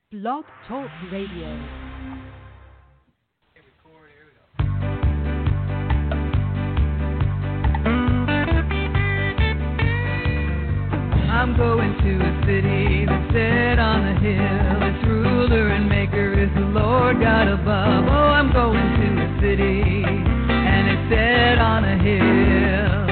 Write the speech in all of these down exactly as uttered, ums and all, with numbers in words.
Blog Talk Radio. I'm going to a city that's set on a hill. Its ruler and maker is the Lord God above. Oh, I'm going to a city and it's set on a hill.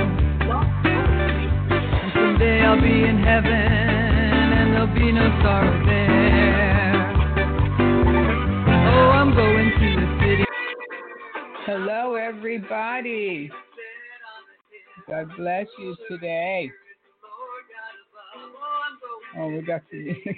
And someday I'll be in heaven and there'll be no sorrow there. Oh, I'm going to a city. Hello, everybody. God bless you today. Oh, we got some music.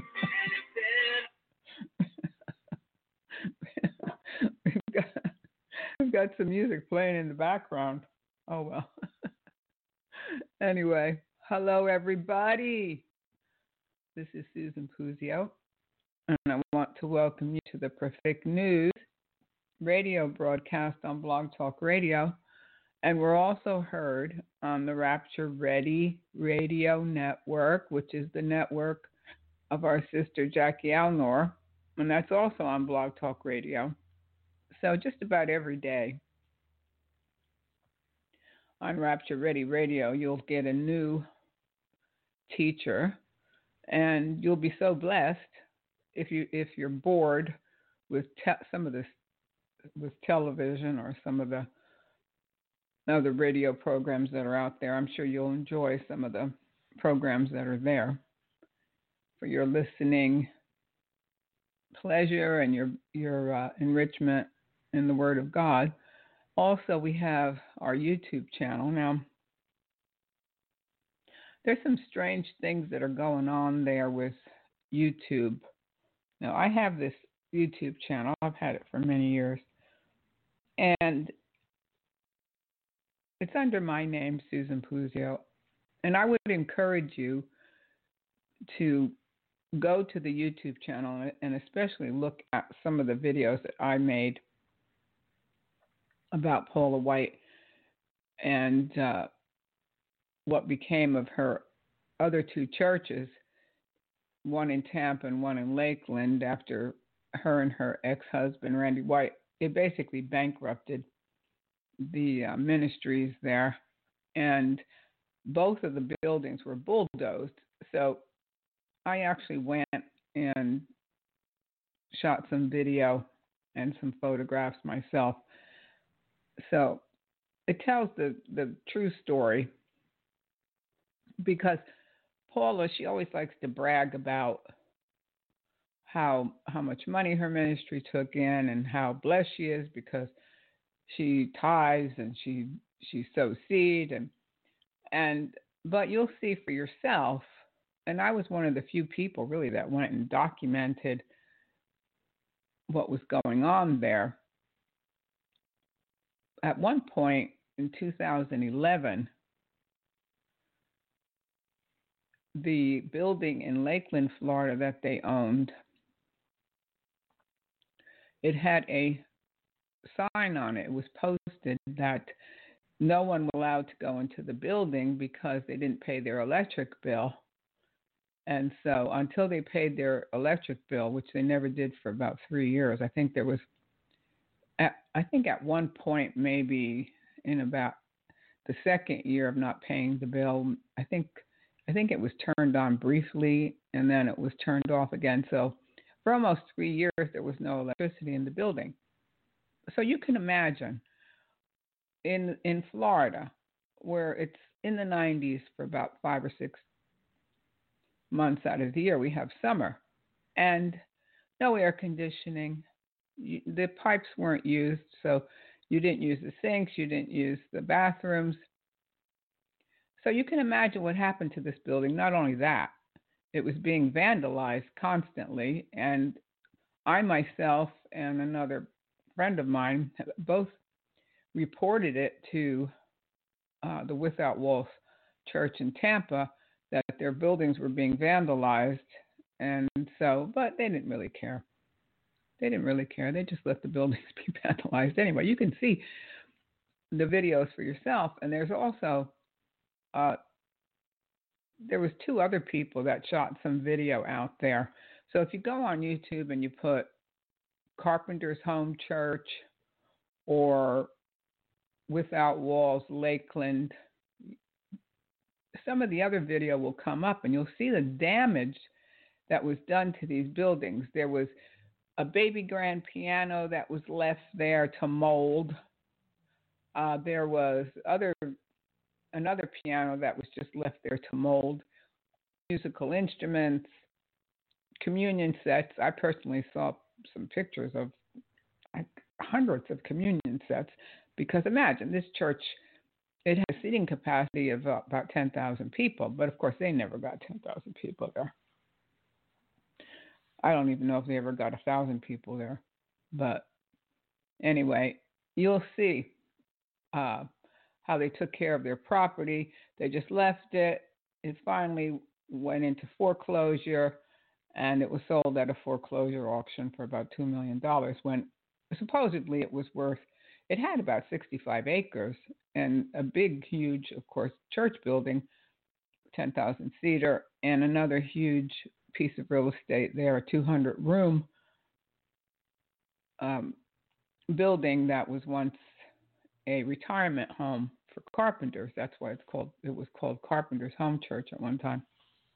we've, got, we've got some music playing in the background. Oh, well. Anyway, hello, everybody. This is Susan Puzio, and I want to welcome you to the Prophetic News radio broadcast on Blog Talk Radio. And we're also heard on the Rapture Ready Radio Network, which is the network of our sister Jackie Alnor, and that's also on Blog Talk Radio. So just about every day on Rapture Ready Radio, you'll get a new teacher, and you'll be so blessed if you if you're bored with te- some of this with television or some of the other radio programs that are out there. I'm sure you'll enjoy some of the programs that are there for your listening pleasure and your your uh, enrichment in the Word of God. Also, we have our YouTube channel. Now, there's some strange things that are going on there with YouTube. Now, I have this YouTube channel. I've had it for many years. And it's under my name, Susan Puzio, and I would encourage you to go to the YouTube channel and especially look at some of the videos that I made about Paula White and uh, what became of her other two churches, one in Tampa and one in Lakeland, after her and her ex-husband, Randy White, it basically bankrupted the uh, ministries there, and both of the buildings were bulldozed. So I actually went and shot some video and some photographs myself. So it tells the, the true story, because Paula, she always likes to brag about how how much money her ministry took in and how blessed she is because she tithes and she she sows seed and and but you'll see for yourself. And I was one of the few people really that went and documented what was going on there. At one point in two thousand eleven, the building in Lakeland, Florida that they owned, it had a sign on it. It was posted that no one was allowed to go into the building because they didn't pay their electric bill. And so until they paid their electric bill, which they never did for about three years, I think there was, at, I think at one point, maybe in about the second year of not paying the bill, I think I think it was turned on briefly and then it was turned off again. So for almost three years, there was no electricity in the building. So you can imagine in in Florida, where it's in the nineties for about five or six months out of the year, we have summer and no air conditioning. You, the pipes weren't used, so you didn't use the sinks, you didn't use the bathrooms. So you can imagine what happened to this building. Not only that, it was being vandalized constantly, and I myself and another friend of mine both reported it to uh, the Without Walls Church in Tampa that their buildings were being vandalized. And so, but they didn't really care. They didn't really care. They just let the buildings be vandalized. Anyway, you can see the videos for yourself. And there's also, uh, there was two other people that shot some video out there. So if you go on YouTube and you put Carpenter's Home Church or Without Walls Lakeland, some of the other video will come up and you'll see the damage that was done to these buildings. There was a baby grand piano that was left there to mold. Uh, there was other another piano that was just left there to mold. Musical instruments, communion sets. I personally saw some pictures of like hundreds of communion sets because imagine this church, it has a seating capacity of uh, about ten thousand people, but of course they never got ten thousand people there. I don't even know if they ever got one thousand people there. But anyway, you'll see uh, how they took care of their property. They just left it. It finally went into foreclosure, and it was sold at a foreclosure auction for about two million dollars when supposedly it was worth, it had about sixty-five acres and a big, huge, of course, church building, ten thousand seater, and another huge piece of real estate there, a two hundred room um, building that was once a retirement home for carpenters. That's why it's called, it was called Carpenter's Home Church at one time.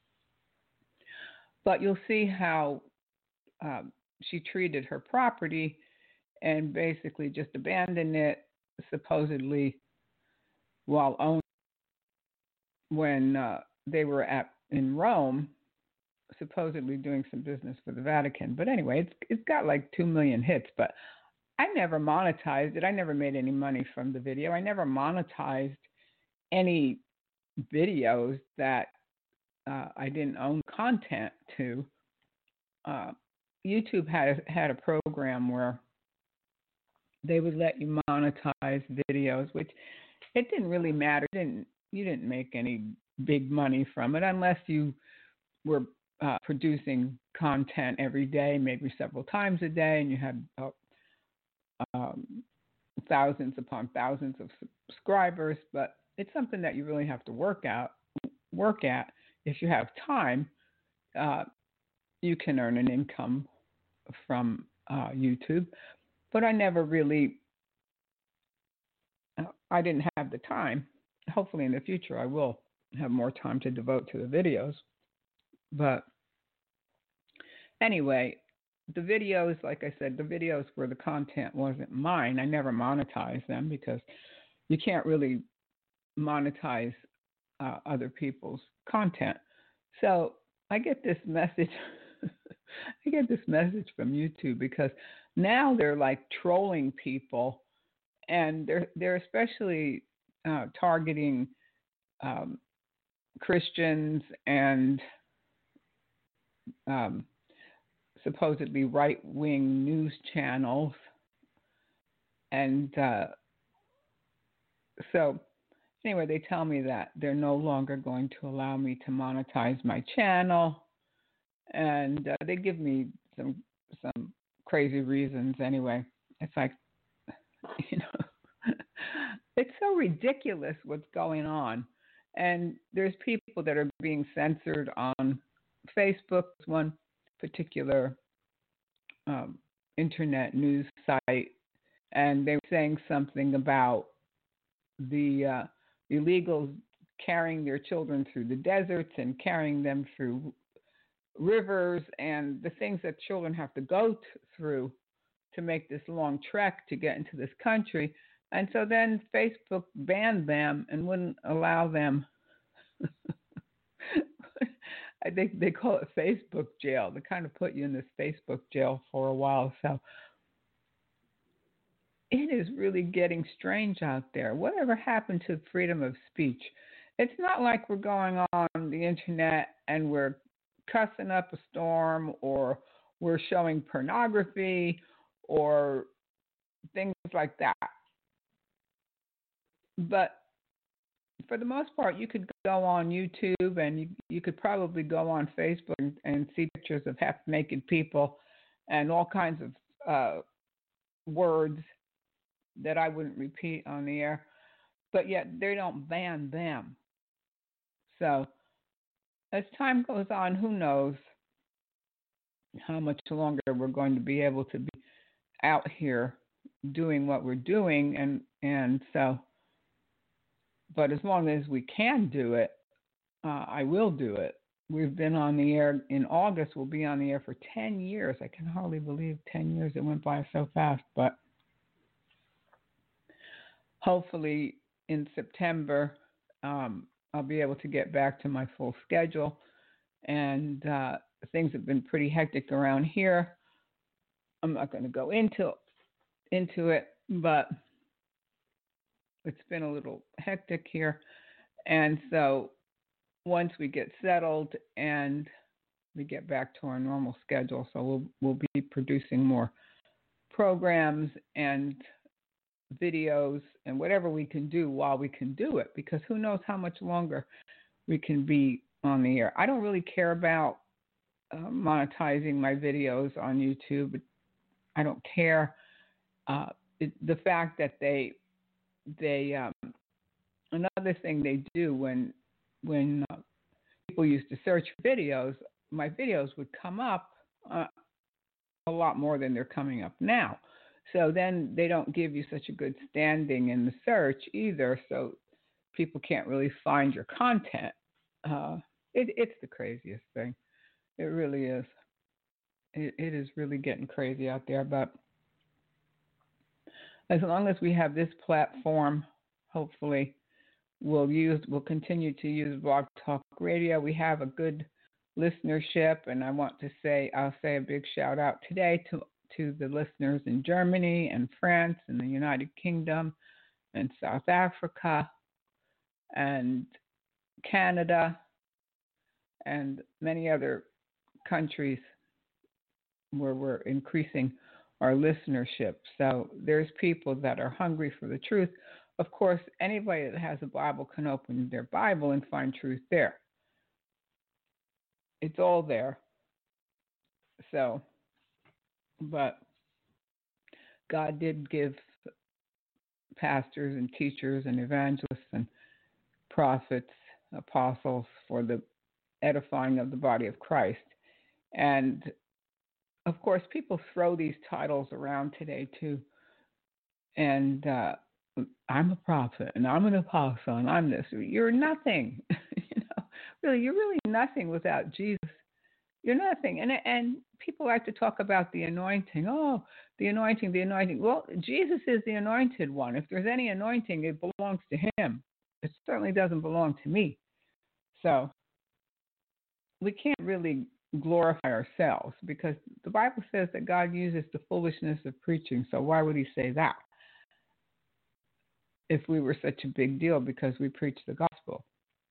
But you'll see how um, she treated her property and basically just abandoned it, supposedly while owning, when uh, they were at in Rome, supposedly doing some business for the Vatican. But anyway, it's it's got like two million hits, but I never monetized it. I never made any money from the video. I never monetized any videos that uh, I didn't own content to. Uh, YouTube had had a program where they would let you monetize videos, which it didn't really matter. It didn't you didn't make any big money from it unless you were uh, producing content every day, maybe several times a day, and you had uh, um, thousands upon thousands of subscribers. But it's something that you really have to work out, work at. If you have time, uh, you can earn an income from uh, YouTube. But I never really, uh, I didn't have the time. Hopefully in the future I will have more time to devote to the videos. But anyway, the videos, like I said, the videos where the content wasn't mine, I never monetized them because you can't really monetize uh, other people's content. So I get this message, I get this message from YouTube because now they're like trolling people, and they're they're especially uh, targeting um, Christians and um, supposedly right-wing news channels. And uh, so anyway, they tell me that they're no longer going to allow me to monetize my channel. And uh, they give me some some crazy reasons anyway. It's like, you know, it's so ridiculous what's going on. And there's people that are being censored on Facebook, one particular um, internet news site, and they were saying something about the uh, illegals carrying their children through the deserts and carrying them through rivers and the things that children have to go t- through to make this long trek to get into this country. And so then Facebook banned them and wouldn't allow them. I think they call it Facebook jail. They kind of put you in this Facebook jail for a while. So it is really getting strange out there. Whatever happened to freedom of speech? It's not like we're going on the internet and we're cussing up a storm, or we're showing pornography or things like that. But for the most part, you could go on YouTube and you, you could probably go on Facebook and, and see pictures of half-naked people and all kinds of uh, words that I wouldn't repeat on the air. But yet they don't ban them. So as time goes on, who knows? how much longer we're going to be able to be out here doing what we're doing, and and so. But as long as we can do it, uh, I will do it. We've been on the air in August. We'll be on the air for ten years. I can hardly believe ten years. It went by so fast. But hopefully in September, um, I'll be able to get back to my full schedule. And uh, things have been pretty hectic around here. I'm not going to go into into it, but it's been a little hectic here. And so once we get settled and we get back to our normal schedule, so we'll we'll be producing more programs and videos and whatever we can do while we can do it, because who knows how much longer we can be on the air. I don't really care about uh, monetizing my videos on YouTube. I don't care. Uh, it, the fact that they they um, another thing they do when when uh, people used to search for videos, my videos would come up uh, a lot more than they're coming up now. So then they don't give you such a good standing in the search either, so people can't really find your content. Uh, it, it's the craziest thing. It really is. It, it is really getting crazy out there. But as long as we have this platform, hopefully we'll use, we'll continue to use Blog Talk Radio. We have a good listenership, and I want to say, I'll say a big shout out today to to the listeners in Germany and France and the United Kingdom and South Africa and Canada and many other countries where we're increasing our listenership. So there's people that are hungry for the truth. Of course, anybody that has a Bible can open their Bible and find truth there. It's all there. So, but God did give pastors and teachers and evangelists and prophets, apostles for the edifying of the body of Christ. And of course, people throw these titles around today too. And uh, I'm a prophet, and I'm an apostle, and I'm this. You're nothing. you know, really, you're really nothing without Jesus. You're nothing. And and people like to talk about the anointing. Oh, the anointing, the anointing. Well, Jesus is the anointed one. If there's any anointing, it belongs to him. It certainly doesn't belong to me. So we can't really glorify ourselves, because the Bible says that God uses the foolishness of preaching. So why would he say that if we were such a big deal because we preach the gospel?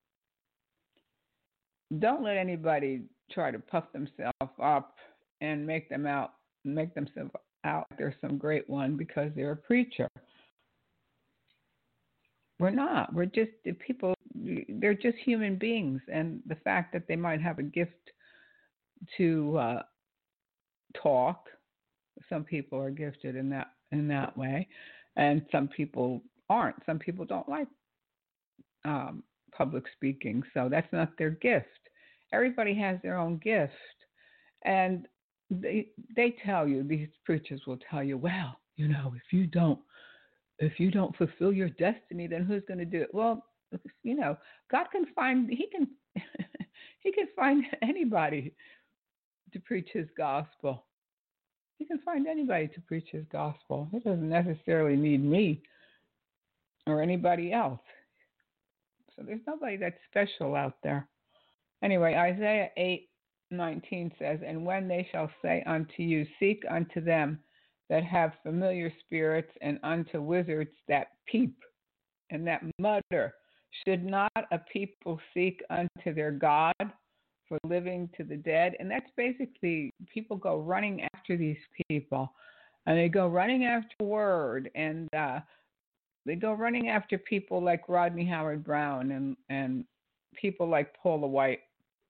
Don't let anybody try to puff themselves up and make them out, make themselves out they're some great one because they're a preacher. We're not. We're just people. They're just human beings, and the fact that they might have a gift to uh, talk. Some people are gifted in that in that way, and some people aren't. Some people don't like um, public speaking, so that's not their gift. Everybody has their own gift, and they they tell you, these preachers will tell you, well, you know, if you don't if you don't fulfill your destiny, then who's going to do it? Well, you know, God can find he can he can find anybody to preach his gospel. He can find anybody to preach his gospel. He doesn't necessarily need me or anybody else. So there's nobody that's special out there. Anyway, Isaiah eight nineteen says, and when they shall say unto you, seek unto them that have familiar spirits, and unto wizards that peep and that mutter, should not a people seek unto their God for living to the dead? And that's basically, people go running after these people, and they go running after word, and uh, they go running after people like Rodney Howard Brown and, and people like Paula White.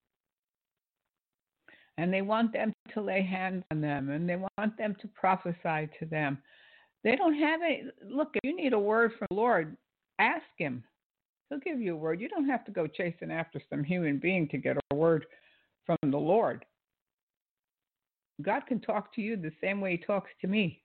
And they want them to lay hands on them, and they want them to prophesy to them. They don't have any. Look, if you need a word from the Lord, ask him. He'll give you a word. You don't have to go chasing after some human being to get a word from the Lord. God can talk to you the same way He talks to me.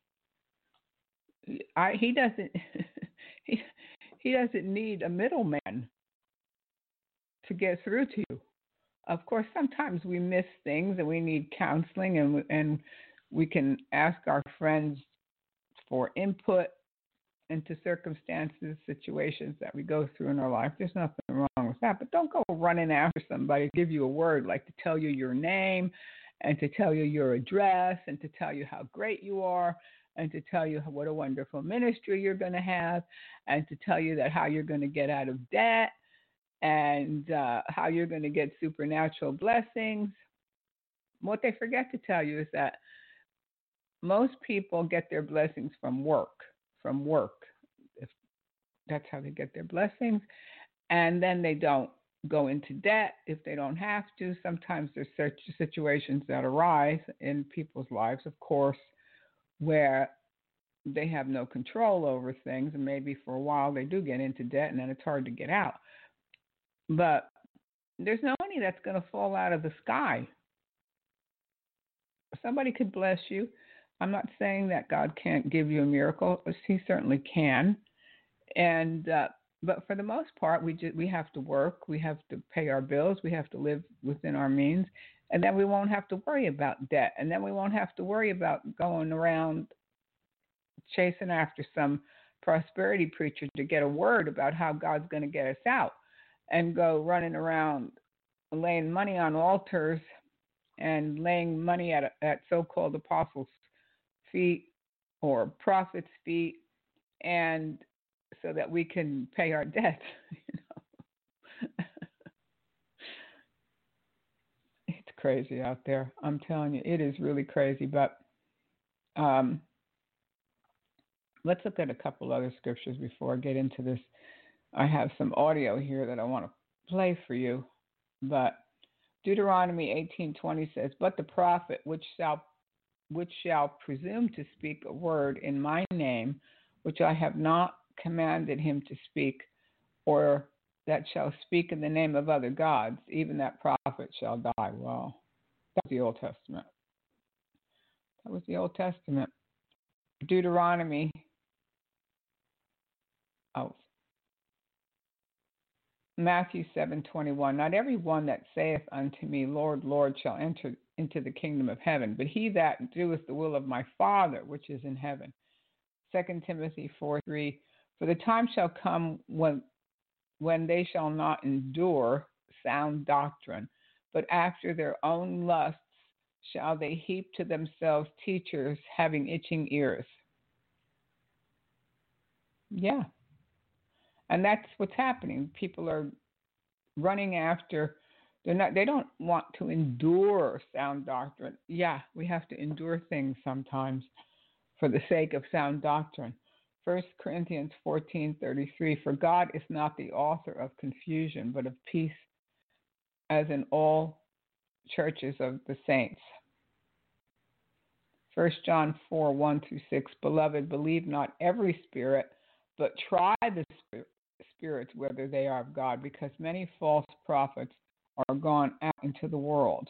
I, he doesn't. he, he doesn't need a middleman to get through to you. Of course, sometimes we miss things and we need counseling, and and we can ask our friends for input into circumstances, situations that we go through in our life. There's nothing wrong with that. But don't go running after somebody to give you a word, like to tell you your name and to tell you your address and to tell you how great you are and to tell you what a wonderful ministry you're going to have and to tell you that how you're going to get out of debt and uh, how you're going to get supernatural blessings. What they forget to tell you is that most people get their blessings from work, from work. If that's how they get their blessings. And then they don't go into debt if they don't have to. Sometimes there's such situations that arise in people's lives, of course, where they have no control over things, and maybe for a while they do get into debt, and then it's hard to get out. But there's no money that's going to fall out of the sky. Somebody could bless you. I'm not saying that God can't give you a miracle. He certainly can. And uh, but for the most part, we just, we have to work. We have to pay our bills. We have to live within our means. And then we won't have to worry about debt. And then we won't have to worry about going around chasing after some prosperity preacher to get a word about how God's going to get us out, and go running around laying money on altars and laying money at at so-called apostles' feet or prophets' feet, and so that we can pay our debt. You know? It's crazy out there. I'm telling you, it is really crazy. But um, let's look at a couple other scriptures before I get into this. I have some audio here that I want to play for you. But Deuteronomy eighteen twenty says, "But the prophet which shall which shall presume to speak a word in my name, which I have not commanded him to speak, or that shall speak in the name of other gods, even that prophet shall die." Well, that was the Old Testament. That was the Old Testament. Deuteronomy. Oh. Matthew seven twenty-one. "Not every one that saith unto me, Lord, Lord, shall enter into the kingdom of heaven, but he that doeth the will of my Father which is in heaven." Second Timothy four three. "For the time shall come when when they shall not endure sound doctrine, but after their own lusts shall they heap to themselves teachers having itching ears." Yeah. And that's what's happening. People are running after, they're not, they don't want to endure sound doctrine. Yeah, we have to endure things sometimes for the sake of sound doctrine. First Corinthians fourteen thirty-three, "For God is not the author of confusion, but of peace, as in all churches of the saints." First John four one through six, "Beloved, believe not every spirit, but try the spirit. spirits whether they are of God, because many false prophets are gone out into the world."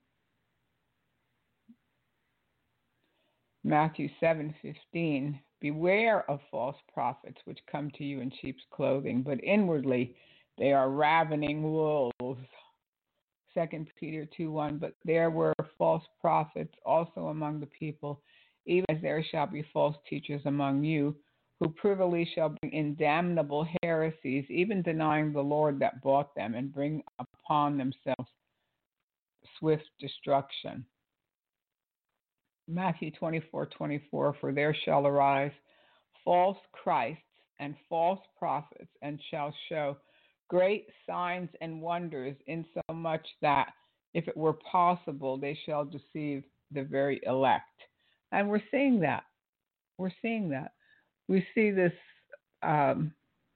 Matthew seven fifteen, "Beware of false prophets which come to you in sheep's clothing, but inwardly they are ravening wolves." Second Peter two one, "But there were false prophets also among the people, even as there shall be false teachers among you, who privily shall bring in damnable heresies, even denying the Lord that bought them, and bring upon themselves swift destruction." Matthew twenty-four twenty-four, "For there shall arise false Christs and false prophets, and shall show great signs and wonders, insomuch that, if it were possible, they shall deceive the very elect." And we're seeing that. We're seeing that. We see this, um,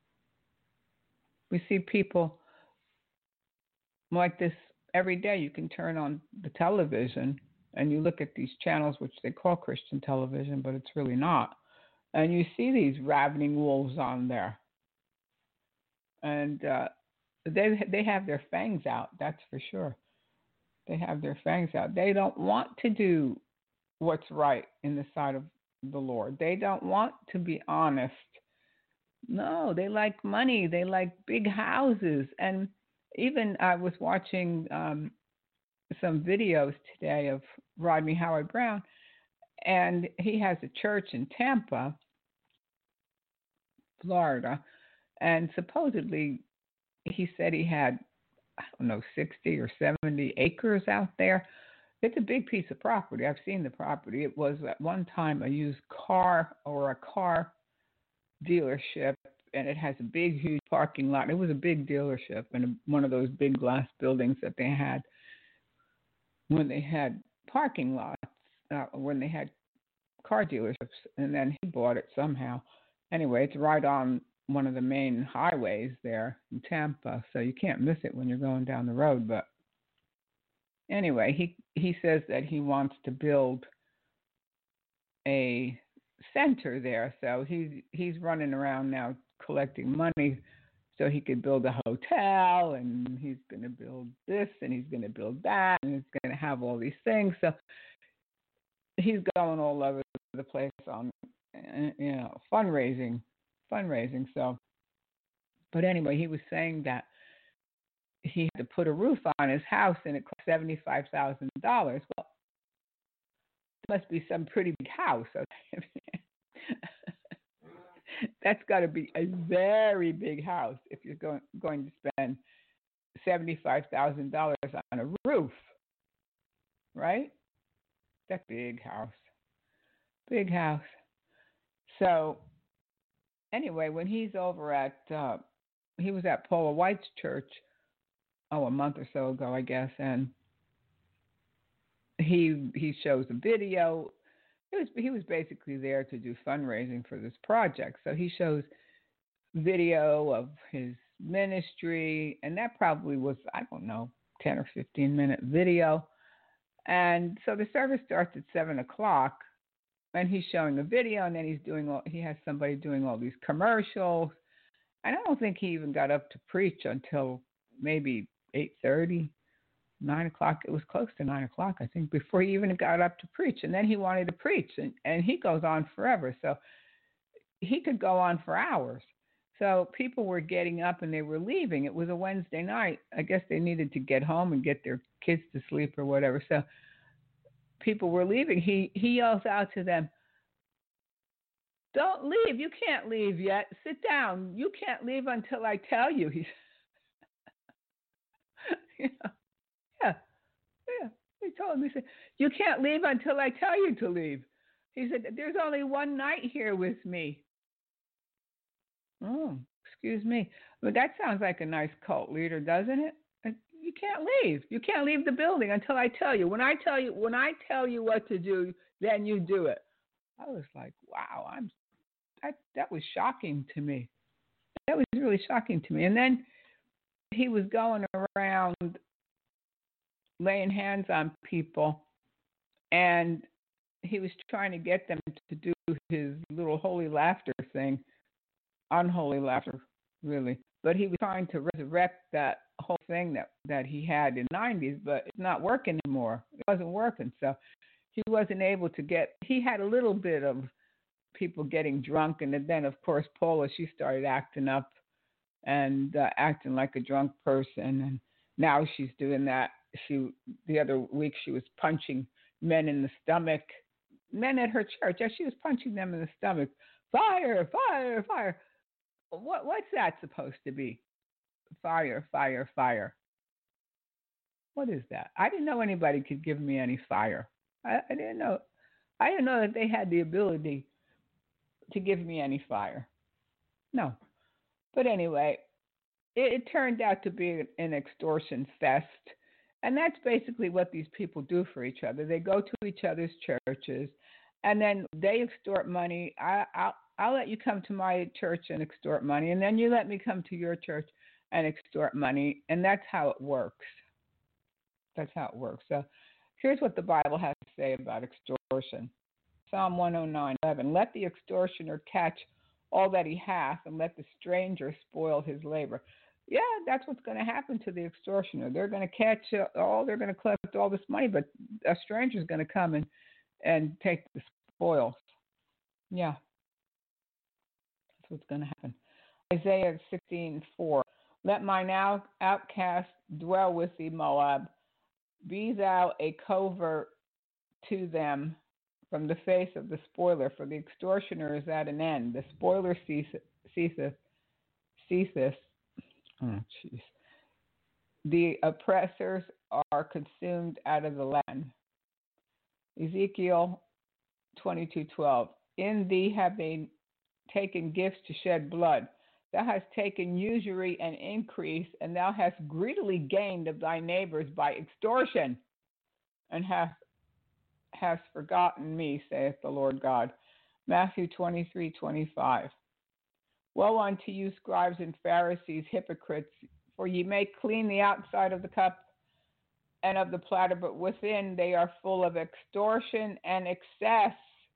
we see people like this every day. You can turn on the television and you look at these channels, which they call Christian television, but it's really not. And you see these ravening wolves on there. And uh, they they have their fangs out, that's for sure. They have their fangs out. They don't want to do what's right in the sight of the Lord. They don't want to be honest. No, they like money. They like big houses. And even I was watching um, some videos today of Rodney Howard Brown, and he has a church in Tampa, Florida, and supposedly he said he had, I don't know, sixty or seventy acres out there. It's a big piece of property. I've seen the property. It was at one time a used car or a car dealership, and it has a big, huge parking lot. It was a big dealership and one of those big glass buildings that they had when they had parking lots, uh, when they had car dealerships, and then he bought it somehow. Anyway, it's right on one of the main highways there in Tampa, so you can't miss it when you're going down the road. But anyway, he, he says that he wants to build a center there, so he's he's running around now collecting money so he could build a hotel, and he's going to build this, and he's going to build that, and he's going to have all these things. So he's going all over the place on, you know, fundraising, fundraising. So, but anyway, he was saying that he had to put a roof on his house, and it cost seventy-five thousand dollars. Well, it must be some pretty big house. That's got to be a very big house if you're going going to spend seventy-five thousand dollars on a roof, right? That big house, big house. So anyway, when he's over at, uh, he was at Paula White's church, oh, a month or so ago, I guess, and he he shows a video. He was he was basically there to do fundraising for this project. So he shows video of his ministry, and that probably was, I don't know, ten or fifteen minute video. And so the service starts at seven o'clock, and he's showing a video, and then he's doing all, he has somebody doing all these commercials. And I don't think he even got up to preach until maybe eight thirty. Nine o'clock. It was close to nine o'clock, I think, before he even got up to preach. And then he wanted to preach, and, and he goes on forever. So he could go on for hours. So people were getting up and they were leaving. It was a Wednesday night. I guess they needed to get home and get their kids to sleep or whatever. So people were leaving. He he yells out to them, "Don't leave. You can't leave yet. Sit down. You can't leave until I tell you." He's, you know. Yeah, yeah. He told him, he said, "You can't leave until I tell you to leave." He said, "There's only one night here with me." Oh, excuse me. But that sounds like a nice cult leader, doesn't it? You can't leave. You can't leave the building until I tell you. When I tell you, when I tell you what to do, then you do it. I was like, wow, I'm that that was shocking to me. That was really shocking to me. And then he was going around laying hands on people, and he was trying to get them to do his little holy laughter thing, unholy laughter, really. But he was trying to resurrect that whole thing that, that he had in the nineties, but it's not working anymore. It wasn't working, so he wasn't able to get, he had a little bit of people getting drunk, and then, of course, Paula, she started acting up and uh, acting like a drunk person, and now she's doing that. She the other week she was punching men in the stomach, men at her church. Yeah, she was punching them in the stomach. Fire, fire, fire. What what's that supposed to be? Fire, fire, fire. What is that? I didn't know anybody could give me any fire. I, I didn't know. I didn't know that they had the ability to give me any fire. No. But anyway, it, it turned out to be an extortion fest. And that's basically what these people do for each other. They go to each other's churches, and then they extort money. I, I'll, I'll let you come to my church and extort money, and then you let me come to your church and extort money. And that's how it works. That's how it works. So here's what the Bible has to say about extortion. Psalm one oh nine, eleven. Let the extortioner catch all that he hath, and let the stranger spoil his labor. Yeah, that's what's going to happen to the extortioner. They're going to catch uh, all, they're going to collect all this money, but a stranger's going to come and, and take the spoils. Yeah, that's what's going to happen. Isaiah sixteen four. Let mine out, outcast dwell with thee, Moab. Be thou a covert to them from the face of the spoiler, for the extortioner is at an end. The spoiler ceaseth. ceaseth, ceaseth. Oh, jeez. The oppressors are consumed out of the land. Ezekiel twenty-two twelve. In thee have they taken gifts to shed blood. Thou hast taken usury and increase, and thou hast greedily gained of thy neighbors by extortion, and hast, hast forgotten me, saith the Lord God. Matthew twenty-three twenty-five. Woe unto you, scribes and Pharisees, hypocrites, for ye make clean the outside of the cup and of the platter, but within they are full of extortion and excess.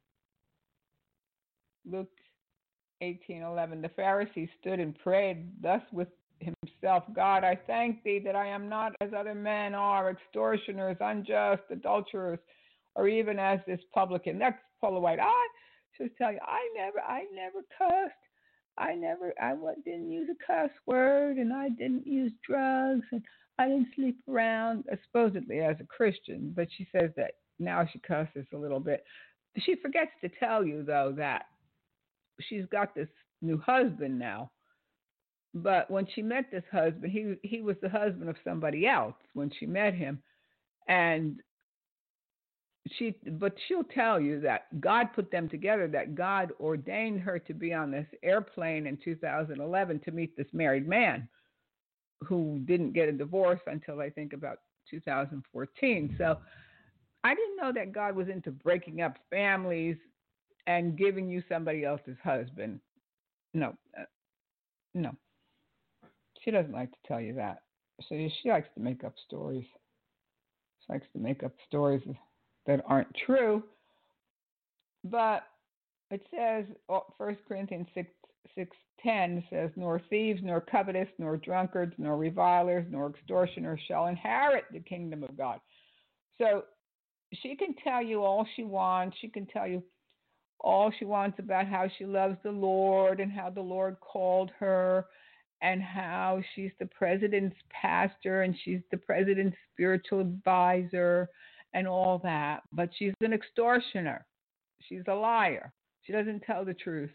Luke eighteen eleven. The Pharisee stood and prayed thus with himself, God, I thank thee that I am not as other men are, extortioners, unjust, adulterers, or even as this publican. That's Paula White. I should tell you, I never, I never cussed. I never, I didn't use a cuss word, and I didn't use drugs, and I didn't sleep around, uh, supposedly as a Christian. But she says that now she cusses a little bit. She forgets to tell you, though, that she's got this new husband now. But when she met this husband, he he was the husband of somebody else when she met him, and she but she'll tell you that God put them together, that God ordained her to be on this airplane in two thousand eleven to meet this married man who didn't get a divorce until I think about two thousand fourteen. So I didn't know that God was into breaking up families and giving you somebody else's husband. No, uh, no. She doesn't like to tell you that. So she likes to make up stories. She likes to make up stories that aren't true. But it says, First Corinthians six ten says, nor thieves, nor covetous, nor drunkards, nor revilers, nor extortioners shall inherit the kingdom of God. So she can tell you all she wants. She can tell you all she wants about how she loves the Lord and how the Lord called her and how she's the president's pastor and she's the president's spiritual advisor and all that. But she's an extortioner. She's a liar. She doesn't tell the truth.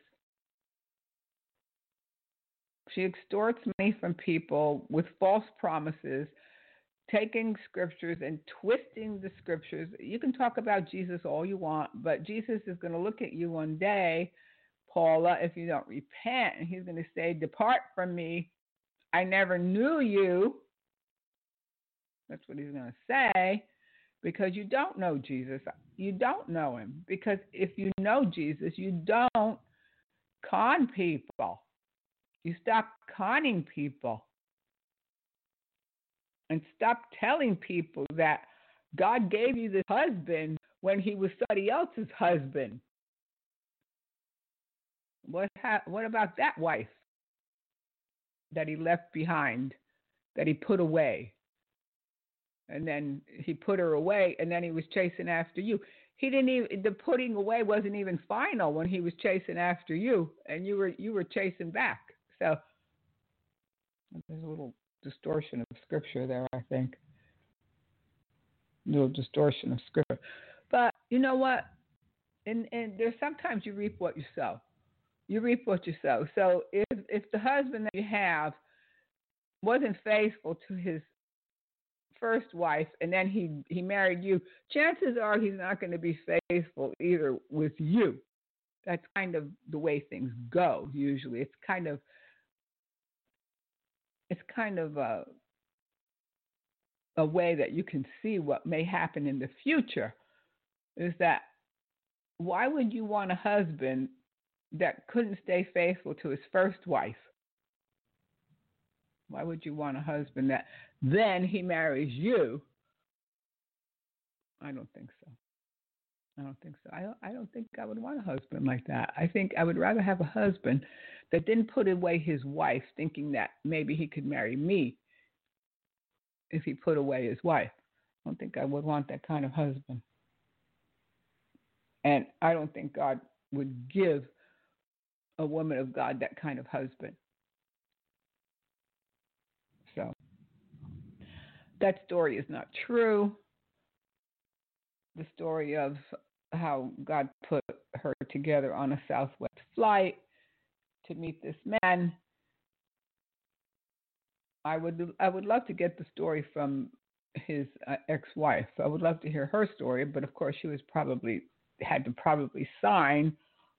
She extorts money from people with false promises, taking scriptures and twisting the scriptures. You can talk about Jesus all you want, but Jesus is going to look at you one day, Paula, if you don't repent, and he's going to say, depart from me. I never knew you. That's what he's going to say, because you don't know Jesus. You don't know him, because if you know Jesus, you don't con people. You stop conning people. And stop telling people that God gave you this husband when he was somebody else's husband. What ha- what about that wife that he left behind, that he put away? And then he put her away, and then he was chasing after you. He didn't even, the putting away wasn't even final when he was chasing after you, and you were you were chasing back. So there's a little distortion of scripture there, I think. A little distortion of scripture. But you know what? And and there's sometimes you reap what you sow. You reap what you sow. So if if the husband that you have wasn't faithful to his first wife and then he, he married you, chances are he's not going to be faithful either with you. That's kind of the way things go usually. It's kind of It's kind of a, a way that you can see what may happen in the future, is that why would you want a husband that couldn't stay faithful to his first wife? Why would you want a husband that then he marries you? I don't think so. I don't think so. I don't, I don't think I would want a husband like that. I think I would rather have a husband that didn't put away his wife thinking that maybe he could marry me if he put away his wife. I don't think I would want that kind of husband. And I don't think God would give a woman of God that kind of husband. So that story is not true. The story of how God put her together on a Southwest flight to meet this man. I would I would love to get the story from his uh, ex-wife. I would love to hear her story, but of course she was probably had to probably sign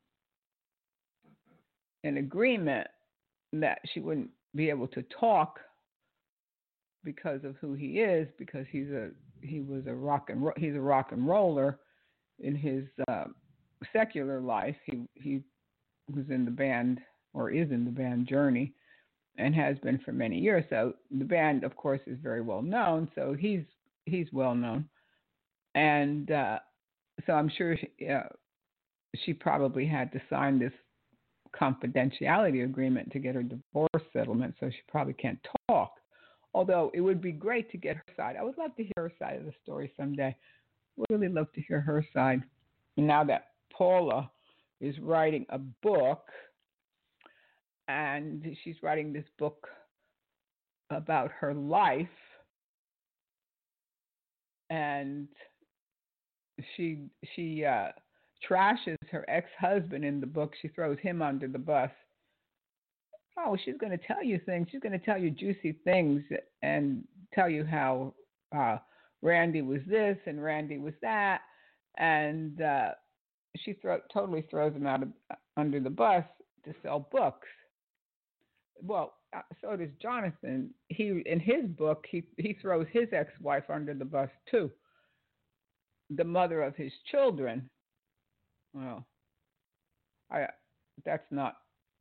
an agreement that she wouldn't be able to talk because of who he is, because he's a he was a rock and ro- he's a rock and roller in his uh, secular life. He he was in the band or is in the band Journey and has been for many years. So the band, of course, is very well known. So he's he's well known, and uh, so I'm sure she, uh, she probably had to sign this confidentiality agreement to get her divorce settlement. So she probably can't talk. Although it would be great to get her side. I would love to hear her side of the story someday. Would really love to hear her side. And now that Paula is writing a book, and she's writing this book about her life, and she she uh, trashes her ex-husband in the book. She throws him under the bus. Oh, she's going to tell you things. She's going to tell you juicy things and tell you how uh, Randy was this and Randy was that, and uh, she throw, totally throws him out of, under the bus to sell books. Well, uh, so does Jonathan. He in his book he he throws his ex-wife under the bus too. The mother of his children. Well, I that's not.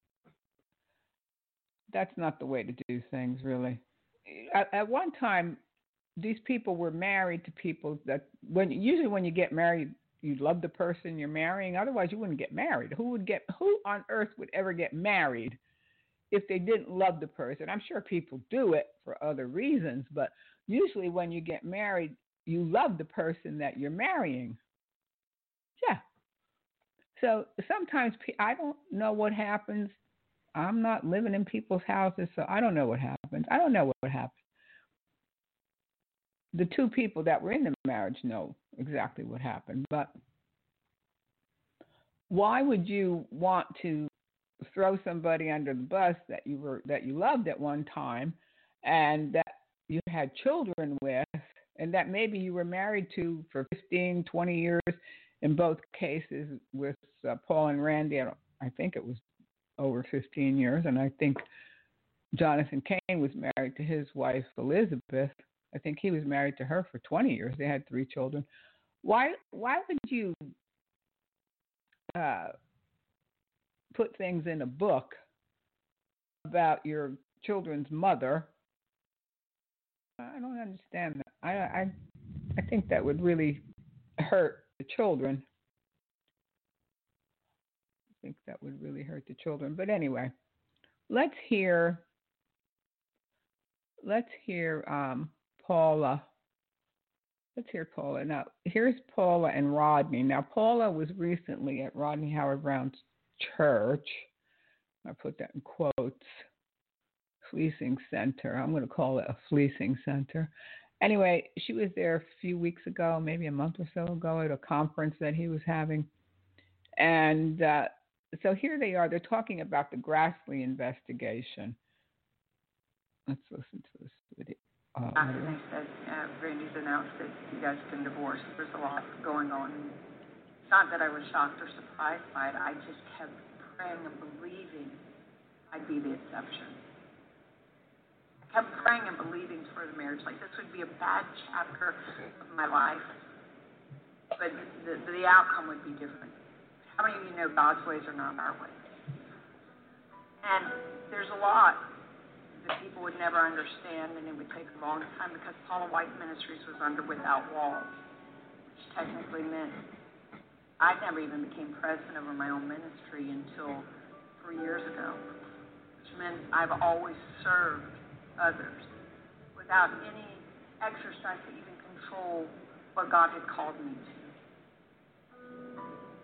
That's not the way to do things, really. At, at one time, these people were married to people that, when usually when you get married, you love the person you're marrying. Otherwise, you wouldn't get married. Who would get? Who on earth would ever get married if they didn't love the person? I'm sure people do it for other reasons, but usually when you get married, you love the person that you're marrying. Yeah. So sometimes I don't know what happens. I'm not living in people's houses, so I don't know what happens. I don't know what happened. The two people that were in the marriage know exactly what happened. But why would you want to throw somebody under the bus that you were that you loved at one time, and that you had children with, and that maybe you were married to for fifteen, twenty years? In both cases, with uh, Paul and Randy, I, don't, I think it was over fifteen years, and I think Jonathan Cain was married to his wife Elizabeth. I think he was married to her for twenty years. They had three children. Why why would you uh, put things in a book about your children's mother? I don't understand that. I I, I think that would really hurt the children. I think that would really hurt the children. But anyway, let's hear let's hear um, Paula. Let's hear Paula. Now, here's Paula and Rodney. Now, Paula was recently at Rodney Howard Brown's church. I put that in quotes. Fleecing center. I'm going to call it a fleecing center. Anyway, she was there a few weeks ago, maybe a month or so ago, at a conference that he was having. And uh, so here they are. They're talking about the Grassley investigation. Let's listen to this video. Uh, After they said, uh, Randy's announced that you guys have been divorced, there's a lot going on. It's not that I was shocked or surprised by it. I just kept praying and believing I'd be the exception. I kept praying and believing for the marriage. Like, this would be a bad chapter of my life, but the, the outcome would be different. How many of you know God's ways are not our ways? And there's a lot that people would never understand, and it would take a long time, because Paula White Ministries was under Without Walls, which technically meant I never even became president over my own ministry until three years ago, which meant I've always served others without any exercise to even control what God had called me to.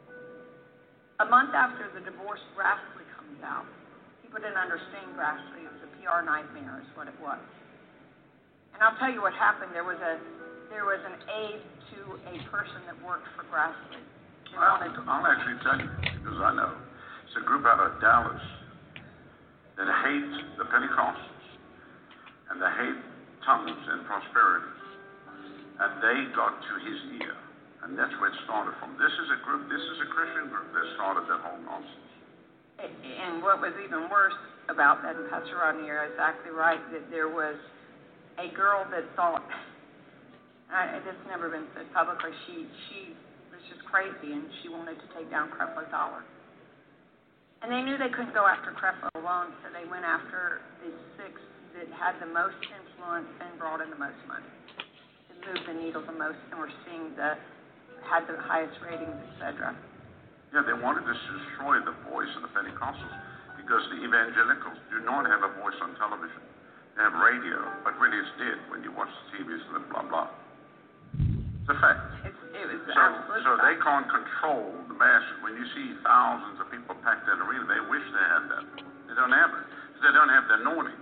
A month after the divorce, Grassley comes out. People didn't understand Grassley. It was a P R nightmare is what it was. And I'll tell you what happened. There was a there was an aide to a person that worked for Grassley. Well, I'll actually tell you, because I know. It's a group out of Dallas that hates the Pentecostals, and they hate tongues and prosperity. And they got to his ear, and that's where it started from. This is a group, this is a Christian group that started that whole nonsense. And what was even worse about that, and Pastor Rodney, you're exactly right, that there was a girl that thought, I, it's never been said publicly, she she was just crazy and she wanted to take down Creflo Dollar. And they knew they couldn't go after Creflo alone, so they went after the six that had the most influence and brought in the most money, that moved the needle the most, and were seeing the, had the highest ratings, et cetera. Yeah, they wanted to destroy the voice of the Pentecostals because the evangelicals do not have a voice on television. They have radio, but really it's dead when you watch the T V, it's blah, blah. It's a fact. It's, it was so absolute so fact. they can't control the masses. When you see thousands of people packed that arena, they wish they had that. They don't have it. They don't have the anointing.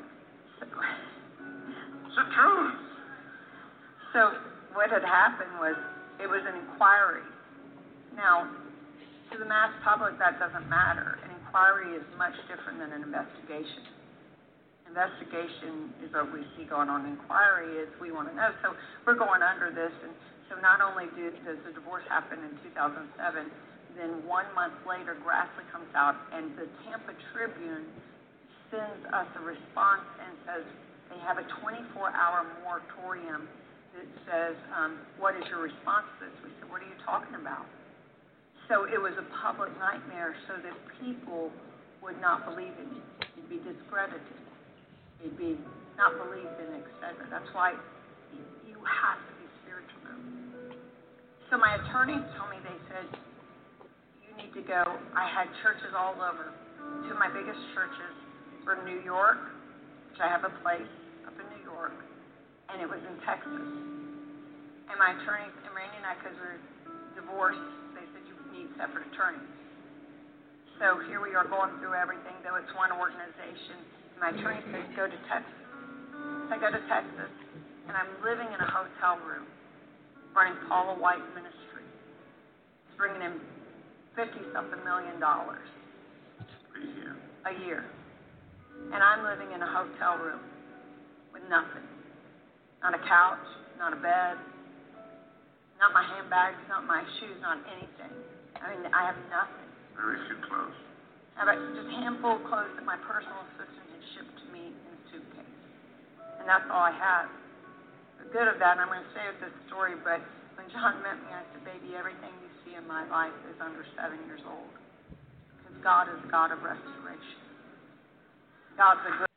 It's the truth. So what had happened was it was an inquiry. Now, to the mass public, that doesn't matter. An inquiry is much different than an investigation. Investigation is what we see going on. Inquiry is we want to know. So we're going under this, and so not only do, does the divorce happen in two thousand seven, then one month later, Grassley comes out, and the Tampa Tribune sends us a response and says they have a twenty-four hour moratorium that says, um, what is your response to this? We said, what are you talking about? So it was a public nightmare so that people would not believe in you. You'd be discredited. You'd be not believed in, et cetera. That's why you have to be spiritual now. So my attorneys told me, they said, you need to go. I had churches all over. Two of my biggest churches were New York, which I have a place up in New York, and it was in Texas. And my attorneys, and Randy and I, because we're divorced, they said you need separate attorneys. So here we are going through everything, though it's one organization. My attorney says, go to Texas. So I go to Texas, and I'm living in a hotel room, running Paula White Ministry. It's bringing in fifty-something million dollars A year. a year. And I'm living in a hotel room with nothing. Not a couch, not a bed, not my handbags, not my shoes, not anything. I mean, I have nothing. Very few clothes. I have just a handful of clothes that my personal assistant had shipped to me in a suitcase. And that's all I have. The good of that, and I'm going to say it this story, but when John met me, I said, baby, everything you see in my life is under seven years old. Because God is a God of restoration. God's a good.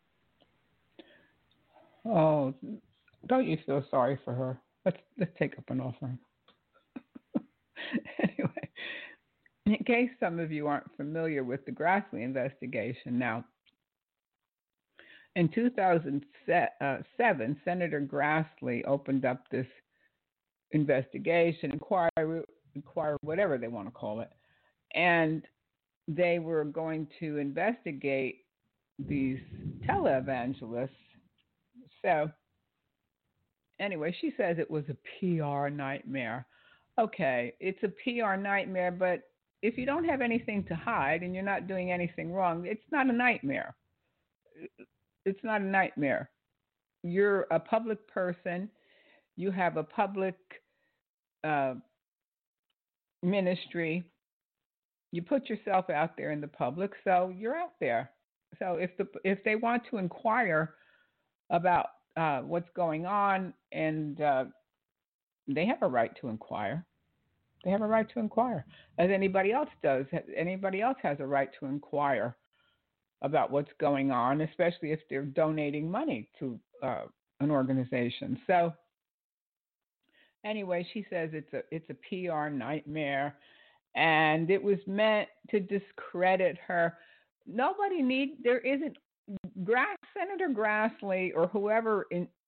Oh, don't you feel sorry for her? Let's let's take up an offering. Anyway, in case some of you aren't familiar with the Grassley investigation, now in two thousand seven, Senator Grassley opened up this investigation, inquiry, inquiry, whatever they want to call it, and they were going to investigate these televangelists. So anyway, she says it was a P R nightmare. Okay, it's a P R nightmare, but if you don't have anything to hide and you're not doing anything wrong, it's not a nightmare. It's not a nightmare. You're a public person. You have a public uh, ministry. You put yourself out there in the public, so you're out there. So if the if they want to inquire about uh, what's going on, and uh, they have a right to inquire. They have a right to inquire, as anybody else does. Anybody else has a right to inquire about what's going on, especially if they're donating money to uh, an organization. So anyway, she says it's a it's a P R nightmare, and it was meant to discredit her. Nobody need there isn't Grass Senator Grassley or whoever in,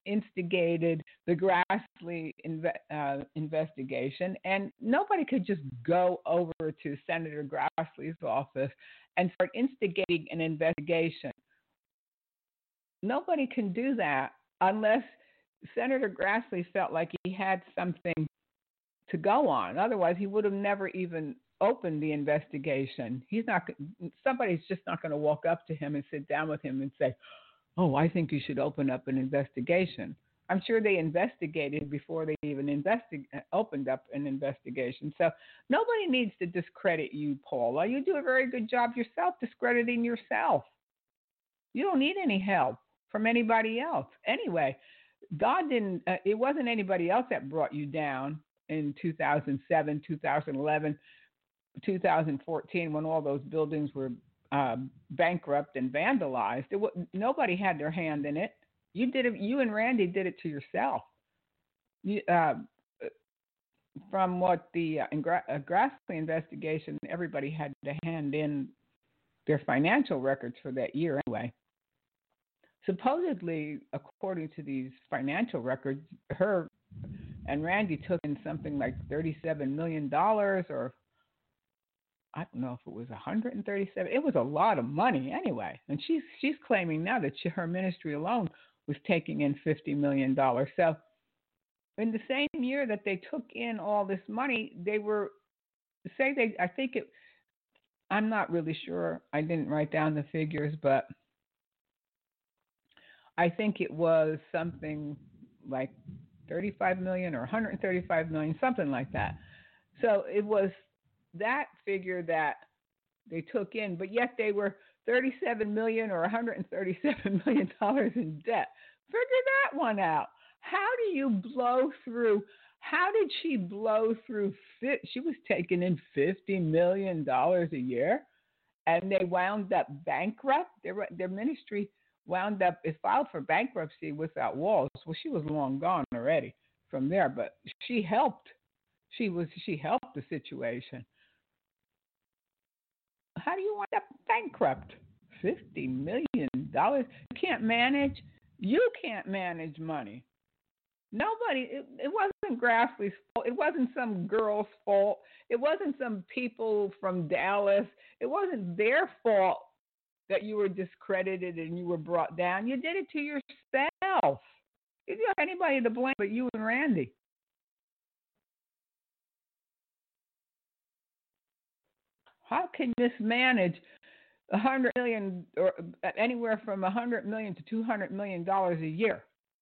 instigated the Grassley inve- uh, investigation, and nobody could just go over to Senator Grassley's office and start instigating an investigation. Nobody can do that unless Senator Grassley felt like he had something to go on. Otherwise, he would have never even opened the investigation. He's not. Somebody's just not going to walk up to him and sit down with him and say, "Oh, I think you should open up an investigation." I'm sure they investigated before they even investi- opened up an investigation. So nobody needs to discredit you, Paula. You do a very good job yourself discrediting yourself. You don't need any help from anybody else. Anyway, God didn't, uh, it wasn't anybody else that brought you down in two thousand seven, two thousand eleven, two thousand fourteen, when all those buildings were uh, bankrupt and vandalized. It, nobody had their hand in it. You did it. You and Randy did it to yourself. You, uh, from what the uh, uh, Grassley investigation, everybody had to hand in their financial records for that year anyway. Supposedly, according to these financial records, her and Randy took in something like thirty-seven million dollars, or I don't know if it was one hundred thirty-seven. It was a lot of money anyway. And she's she's claiming now that she, her ministry alone was taking in fifty million dollars. So in the same year that they took in all this money, they were, say they, I think it, I'm not really sure. I didn't write down the figures, but I think it was something like thirty-five million or one hundred thirty-five million, something like that. So it was that figure that they took in, but yet they were thirty-seven million or one hundred thirty-seven million dollars in debt. Figure that one out. How do you blow through? How did she blow through? She was taking in fifty million dollars a year, and they wound up bankrupt. Their their ministry wound up, it filed for bankruptcy without walls. Well, she was long gone already from there, but she helped. She was she helped the situation. How do you wind up bankrupt? Fifty million dollars. You can't manage. You can't manage money. Nobody. It, it wasn't Grassley's fault. It wasn't some girl's fault. It wasn't some people from Dallas. It wasn't their fault that you were discredited and you were brought down. You did it to yourself. You don't have anybody to blame but you and Randy. How can you mismanage a hundred million or anywhere from a hundred million to two hundred million dollars a year?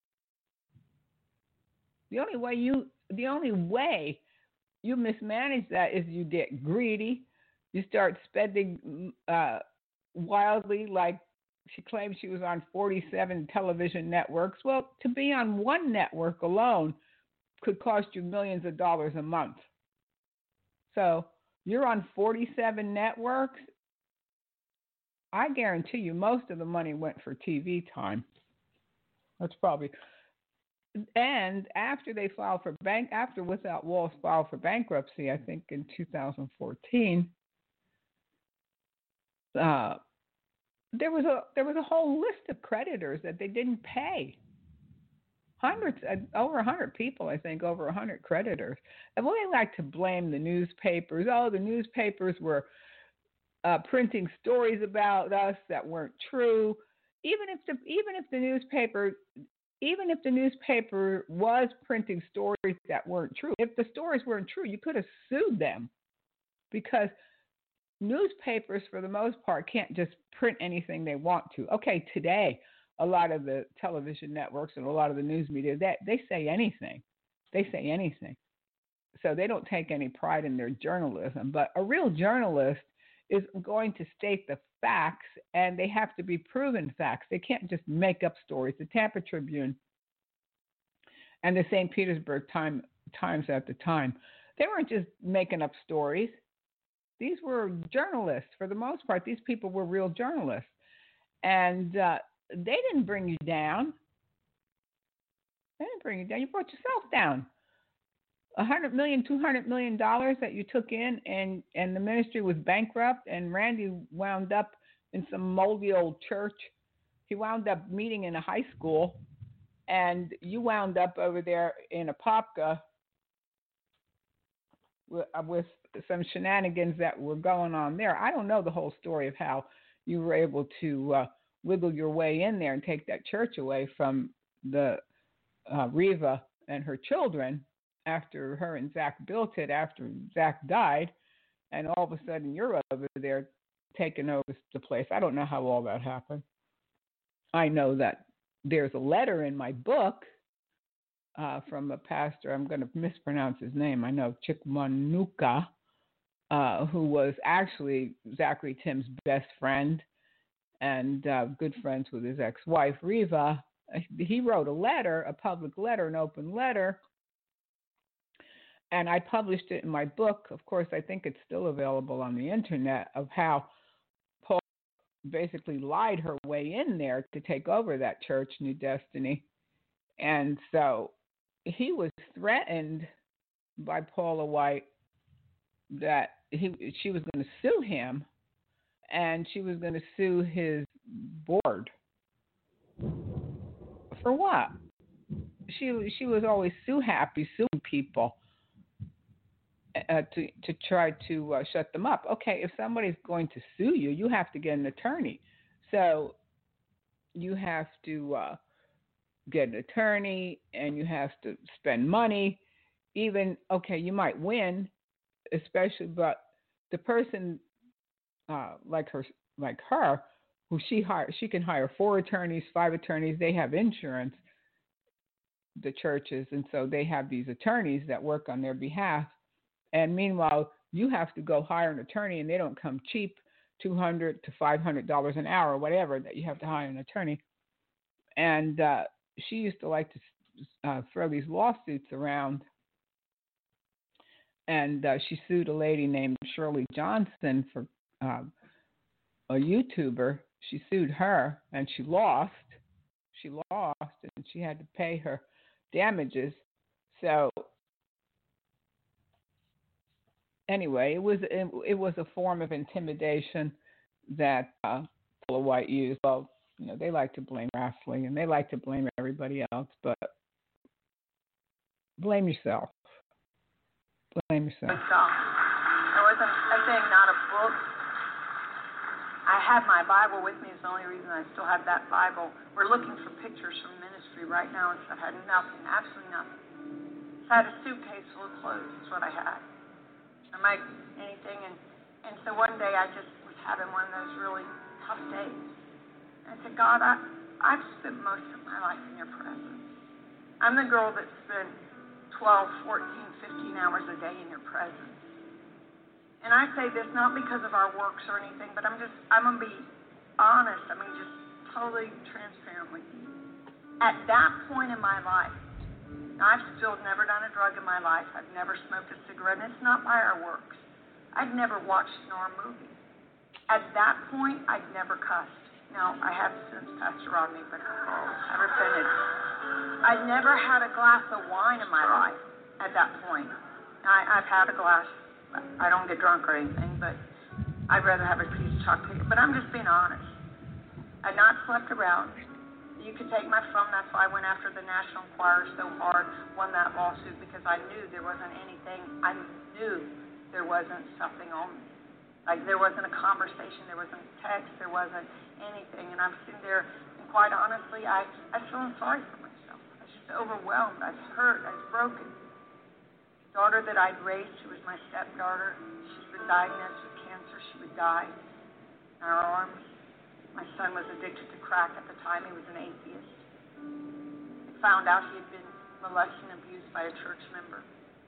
The only way you, the only way you mismanage that is you get greedy. You start spending uh, wildly, like she claims she was on forty-seven television networks. Well, to be on one network alone could cost you millions of dollars a month. So you're on forty-seven networks. I guarantee you most of the money went for T V time. That's probably. And after they filed for bank, after Without Walls filed for bankruptcy, I think in two thousand fourteen, uh, there was a there was a whole list of creditors that they didn't pay. Hundreds, uh, over a hundred people, I think, over a hundred creditors. And well, they like to blame the newspapers. Oh, the newspapers were uh, printing stories about us that weren't true. Even if the even if the newspaper even if the newspaper was printing stories that weren't true, if the stories weren't true, you could have sued them, because newspapers, for the most part, can't just print anything they want to. Okay, today, a lot of the television networks and a lot of the news media, they, they say anything. They say anything. So they don't take any pride in their journalism. But a real journalist is going to state the facts, and they have to be proven facts. They can't just make up stories. The Tampa Tribune and the Saint Petersburg Time, Times at the time, they weren't just making up stories. These were journalists. For the most part, these people were real journalists. And uh, they didn't bring you down. They didn't bring you down. You brought yourself down. A hundred million, two hundred million dollars that you took in, and, and the ministry was bankrupt, and Randy wound up in some moldy old church. He wound up meeting in a high school and you wound up over there in Apopka with, uh, with some shenanigans that were going on there. I don't know the whole story of how you were able to uh, wiggle your way in there and take that church away from the uh, Reva and her children after her and Zach built it, after Zach died, and all of a sudden you're over there taking over the place. I don't know how all that happened. I know that there's a letter in my book uh, from a pastor. I'm going to mispronounce his name. I know Chikmanuka, uh, who was actually Zachary Tim's best friend and uh, good friends with his ex-wife, Reva. He wrote a letter, a public letter, an open letter, and I published it in my book. Of course, I think it's still available on the internet, of how Paul basically lied her way in there to take over that church, New Destiny. And so he was threatened by Paula White that he she was going to sue him, and she was going to sue his board. For what? She she was always sue happy, suing people uh, to to try to uh, shut them up. Okay, if somebody's going to sue you, you have to get an attorney. So you have to uh, get an attorney, and you have to spend money. Even okay, you might win, especially, but the person uh, like her, like her, who she hire, she can hire four attorneys, five attorneys. They have insurance, the churches, and so they have these attorneys that work on their behalf. And meanwhile, you have to go hire an attorney, and they don't come cheap, two hundred to five hundred dollars an hour, or whatever that you have to hire an attorney. And uh, she used to like to uh, throw these lawsuits around. And uh, she sued a lady named Shirley Johnson for uh, a YouTuber. She sued her, and she lost. She lost, and she had to pay her damages. So anyway, it was it, it was a form of intimidation that uh, Paula White used. Well, you know, they like to blame wrestling, and they like to blame everybody else, but blame yourself. Blame yourself. There wasn't a thing, not a book. I had my Bible with me. It's the only reason I still have that Bible. We're looking for pictures from ministry right now and stuff. I had nothing, absolutely nothing. I had a suitcase full of clothes. That's what I had. I might anything, and and so one day I just was having one of those really tough days. And I said, God, I I've spent most of my life in your presence. I'm the girl that spent twelve, fourteen, fifteen hours a day in your presence. And I say this not because of our works or anything, but I'm just, I'm going to be honest. I mean, just totally transparent with you. At that point in my life, now I've still never done a drug in my life. I've never smoked a cigarette, and it's not by our works. I'd never watched nor a movie. At that point, I'd never cussed. Now, I have since Pastor Rodney, but I repented. I'd never had a glass of wine in my life at that point. Now, I, I've had a glass. I don't get drunk or anything, but I'd rather have a piece of chocolate. But I'm just being honest. I'd not slept around. You could take my phone. That's why I went after the National Enquirer so hard, won that lawsuit, because I knew there wasn't anything. I knew there wasn't something on me. Like there wasn't a conversation, there wasn't a text, there wasn't anything. And I'm sitting there, and quite honestly, I, I was feeling sorry for myself. I was just overwhelmed. I was hurt. I was broken. Daughter that I'd raised, who was my stepdaughter, she's been diagnosed with cancer. She would die in our arms. My son was addicted to crack at the time. He was an atheist. I found out he had been molested and abused by a church member.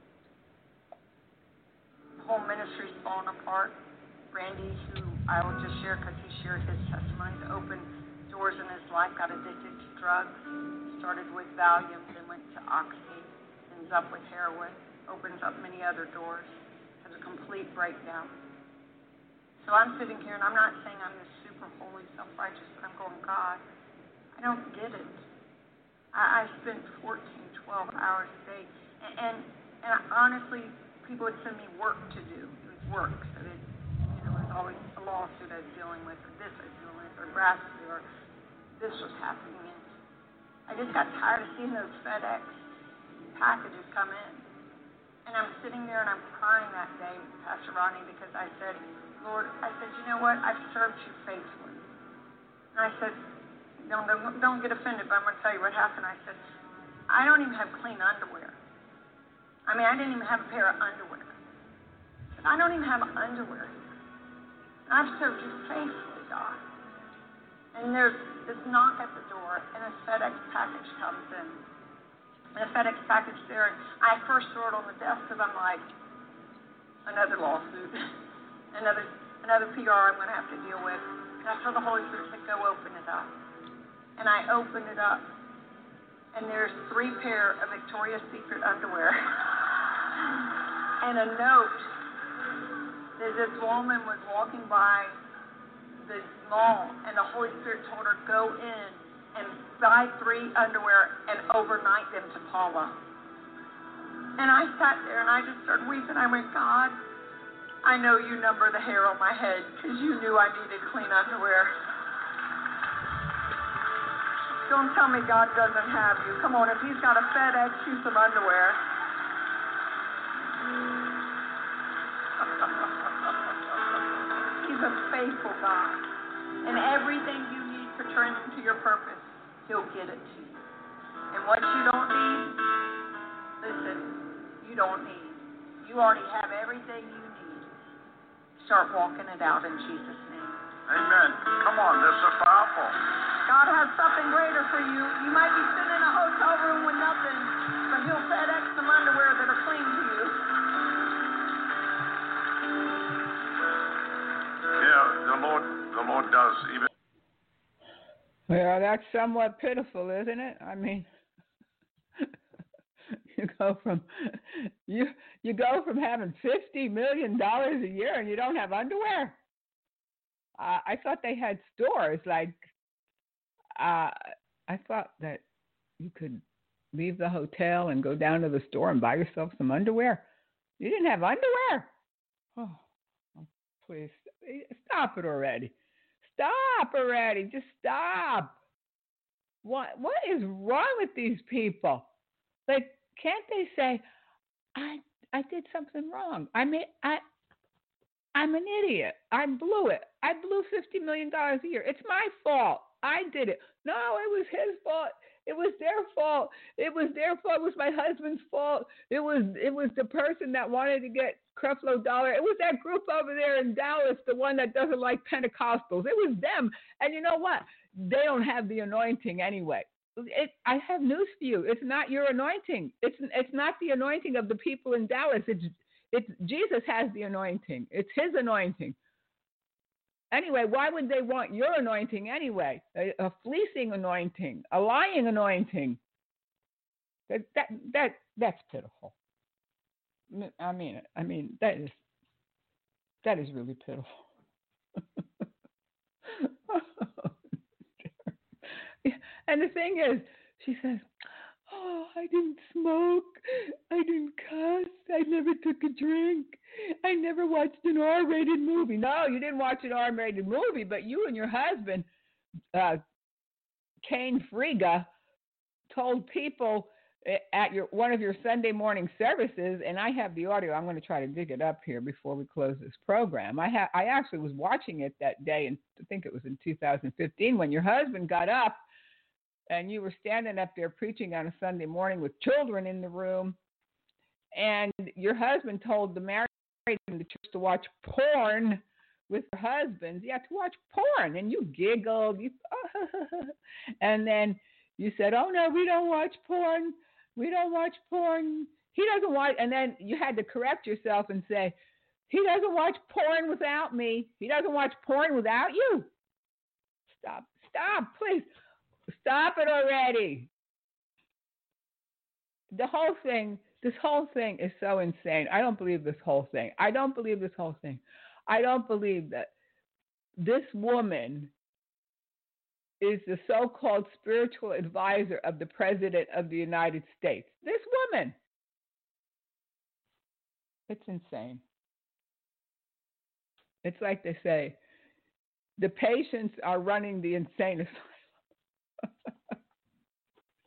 The whole ministry's fallen apart. Randy, who I will just share because he shared his testimony, to open doors in his life, got addicted to drugs, started with Valium, then went to Oxy, ends up with heroin. Opens up many other doors, has a complete breakdown. So I'm sitting here, and I'm not saying I'm this super holy, self-righteous, but I'm going, God, I don't get it. I, I spent fourteen, twelve hours a day, and, and and honestly, people would send me work to do. It was work, so that, you know, it was always a lawsuit I was dealing with, or this I was dealing with, or grassley, or this was happening. And I just got tired of seeing those FedEx packages come in. And I'm sitting there and I'm crying that day, Pastor Rodney, because I said, Lord, I said, you know what? I've served you faithfully. And I said, don't, don't, don't get offended, but I'm going to tell you what happened. I said, I don't even have clean underwear. I mean, I didn't even have a pair of underwear. I don't even have underwear. And I've served you faithfully, God. And there's this knock at the door, and a FedEx package comes in. And a FedEx package there, and I first throw it on the desk because I'm like, another lawsuit, another another P R I'm going to have to deal with. And I feel the Holy Spirit said, go open it up. And I open it up, and there's three pair of Victoria's Secret underwear and a note that this woman was walking by the mall, and the Holy Spirit told her, go in and buy three underwear and overnight them to Paula. And I sat there and I just started weeping. I went, God, I know you number the hair on my head because you knew I needed clean underwear. Don't tell me God doesn't have you. Come on, if he's got a FedEx you some underwear. He's a faithful God. And everything you need to turn into your purpose, he'll get it to you. And what you don't need, listen, you don't need. You already have everything you need. Start walking it out in Jesus' name. Amen. Come on, this is powerful. God has something greater for you. You might be sitting in a hotel room with nothing, but he'll FedEx some underwear that are clean to you. Yeah, the Lord, the Lord does even. Well, that's somewhat pitiful, isn't it? I mean, you go from you you go from having fifty million dollars a year and you don't have underwear. Uh, I thought they had stores like. Uh, I thought that you could leave the hotel and go down to the store and buy yourself some underwear. You didn't have underwear. Oh, oh please stop it already. Stop already. Just stop. What what is wrong with these people? Like, can't they say, I I did something wrong. I mean, I I'm an idiot. I blew it. I blew fifty million dollars a year. It's my fault. I did it. No, it was his fault. It was their fault. It was their fault. It was my husband's fault. It was it was the person that wanted to get Creflo Dollar. It was that group over there in Dallas, the one that doesn't like Pentecostals. It was them. And you know what? They don't have the anointing anyway. It, I have news for you. It's not your anointing. It's it's not the anointing of the people in Dallas. It's it's Jesus has the anointing. It's his anointing. Anyway, why would they want your anointing anyway? A, a fleecing anointing, a lying anointing. That that that that's pitiful. I mean, I mean that is that is really pitiful. And the thing is, she says, "Oh, I didn't smoke. I didn't cuss. I never took a drink. I never watched an R-rated movie." No, you didn't watch an R-rated movie, but you and your husband, uh, Kane Friga, told people at your one of your Sunday morning services, and I have the audio. I'm going to try to dig it up here before we close this program. I ha- I actually was watching it that day, and I think it was in two thousand fifteen when your husband got up. And you were standing up there preaching on a Sunday morning with children in the room. And your husband told the married in the church to watch porn with your husbands. Yeah, to watch porn. And you giggled. You, and then you said, "Oh, no, we don't watch porn. We don't watch porn. He doesn't watch." And then you had to correct yourself and say, "He doesn't watch porn without me. He doesn't watch porn without you." Stop. Stop, please. Stop it already. The whole thing, this whole thing is so insane. I don't believe this whole thing. I don't believe this whole thing. I don't believe that this woman is the so-called spiritual advisor of the President of the United States. This woman. It's insane. It's like they say, the patients are running the insane asylum.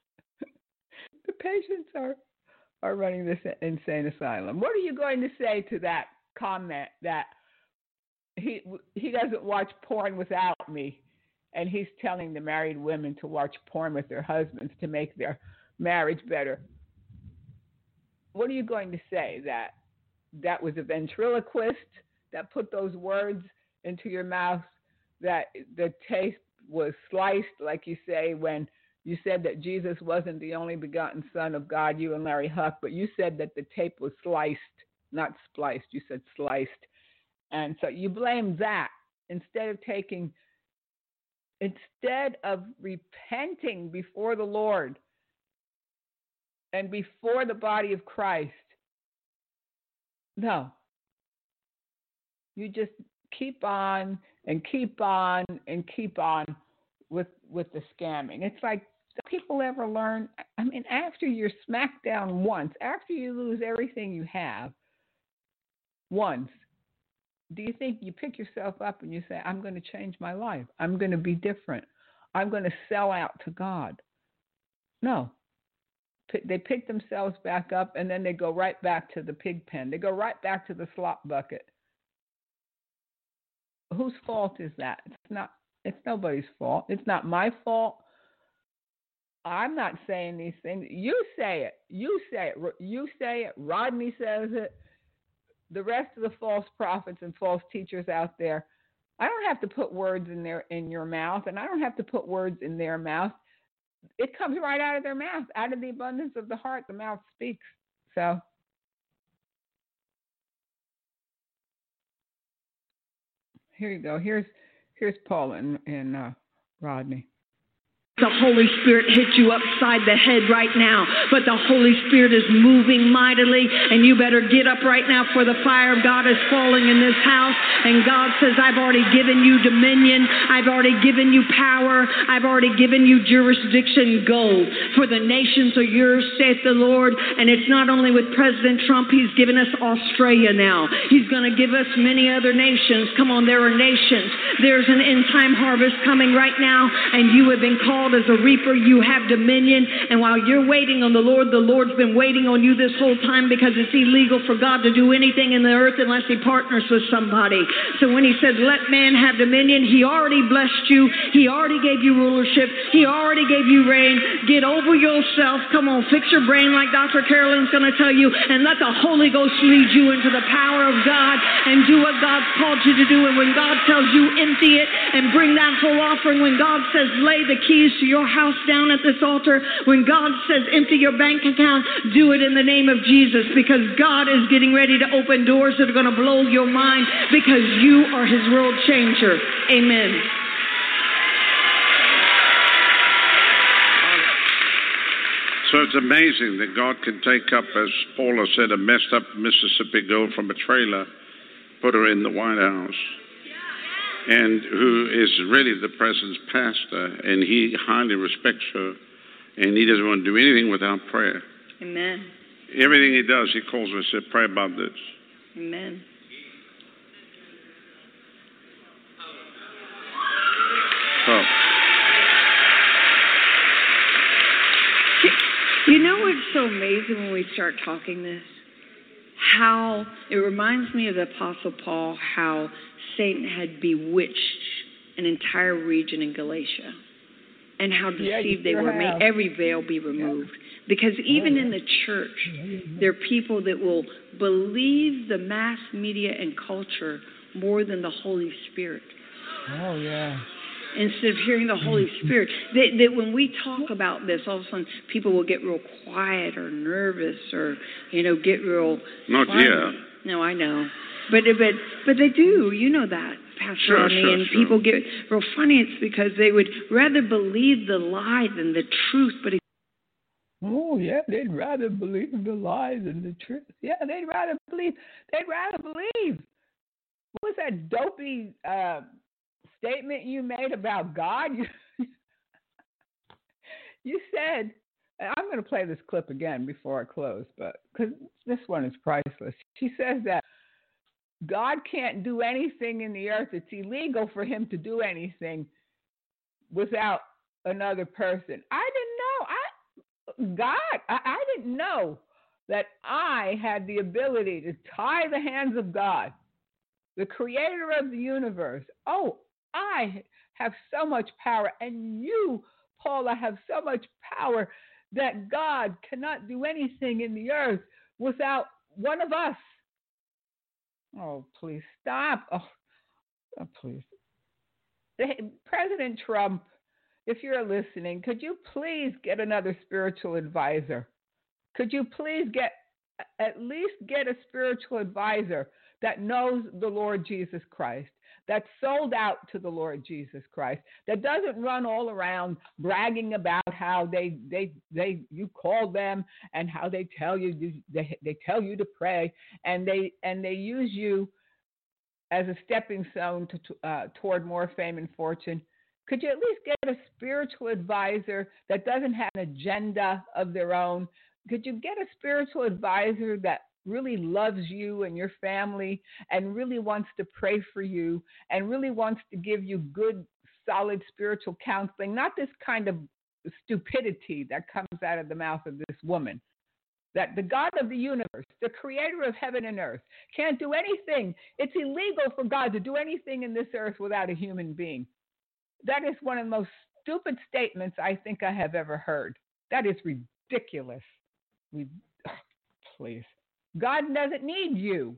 patients are are running this insane asylum. What are you going to say to that comment that he he doesn't watch porn without me, and he's telling the married women to watch porn with their husbands to make their marriage better? What are you going to say? That that was a ventriloquist that put those words into your mouth, that the tape was sliced, like you say, when you said that Jesus wasn't the only begotten Son of God, you and Larry Huck, but you said that the tape was sliced, not spliced. You said sliced. And so you blame that instead of taking, instead of repenting before the Lord and before the body of Christ. No. You just keep on and keep on and keep on with with the scamming. It's like, do people ever learn? I mean, after you're smacked down once, after you lose everything you have once, do you think you pick yourself up and you say, I'm going to change my life. I'm going to be different. I'm going to sell out to God. No. They pick themselves back up and then they go right back to the pig pen. They go right back to the slop bucket. Whose fault is that? It's not. It's nobody's fault. It's not my fault. I'm not saying these things. You say it. You say it. You say it. Rodney says it. The rest of the false prophets and false teachers out there, I don't have to put words in their in your mouth, and I don't have to put words in their mouth. It comes right out of their mouth. Out of the abundance of the heart, the mouth speaks. So here you go. Here's here's Paul and, and uh, Rodney. The Holy Spirit hit you upside the head right now, but the Holy Spirit is moving mightily, and you better get up right now, for the fire of God is falling in this house. And God says, I've already given you dominion. I've already given you power. I've already given you jurisdiction. Go, for the nations are yours, saith the Lord. And it's not only with President Trump. He's given us Australia now. He's going to give us many other nations. Come on, there are nations. There's an end time harvest coming right now, and you have been called as a reaper. You have dominion, and while you're waiting on the Lord, the Lord's been waiting on you this whole time, because it's illegal for God to do anything in the earth unless he partners with somebody. So when he said, let man have dominion, he already blessed you. He already gave you rulership. He already gave you reign. Get over yourself. Come on, fix your brain like Doctor Carolyn's going to tell you, and let the Holy Ghost lead you into the power of God and do what God's called you to do. And when God tells you, empty it and bring that whole offering. When God says, lay the keys to your house down at this altar. When God says, empty your bank account, do it in the name of Jesus, because God is getting ready to open doors that are going to blow your mind, because you are his world changer. Amen. So it's amazing that God can take up, as Paula said, a messed up Mississippi girl from a trailer, put her in the White House, and who is really the president's pastor, and he highly respects her, and he doesn't want to do anything without prayer. Amen. Everything he does, he calls her and says, pray about this. Amen. So, you know what's so amazing when we start talking this? How it reminds me of the Apostle Paul, how Satan had bewitched an entire region in Galatia, and how deceived yeah, they were. have. May every veil be removed. Yeah. Because even oh, yeah. in the church, there are people that will believe the mass media and culture more than the Holy Spirit. Oh, yeah. Instead of hearing the Holy Spirit. That, that when we talk about this, all of a sudden people will get real quiet or nervous, or, you know, get real... Not funny. yet. No, I know. But but but they do. You know that, Pastor sure, Rodney. Sure, and sure. people get real funny. It's because they would rather believe the lie than the truth. But it, oh, yeah, they'd rather believe the lies than the truth. Yeah, they'd rather believe. They'd rather believe. What was that dopey uh, statement you made about God? You, you said, I'm going to play this clip again before I close, but because this one is priceless. She says that God can't do anything in the earth. It's illegal for him to do anything without another person. I didn't know. I God, I, I didn't know that I had the ability to tie the hands of God, the creator of the universe. Oh, I have so much power, and you, Paula, have so much power that God cannot do anything in the earth without one of us. Oh, please stop. Oh, oh please. President Trump, if you're listening, could you please get another spiritual advisor? Could you please get, at least get a spiritual advisor that knows the Lord Jesus Christ, that's sold out to the Lord Jesus Christ, that doesn't run all around bragging about how they they they you call them and how they tell you they they tell you to pray, and they and they use you as a stepping stone to, uh, toward more fame and fortune. Could you at least get a spiritual advisor that doesn't have an agenda of their own? Could you get a spiritual advisor that really loves you and your family and really wants to pray for you and really wants to give you good, solid spiritual counseling, not this kind of stupidity that comes out of the mouth of this woman? That the God of the universe, the creator of heaven and earth, can't do anything. It's illegal for God to do anything in this earth without a human being. That is one of the most stupid statements I think I have ever heard. That is ridiculous. We, oh, please. God doesn't need you.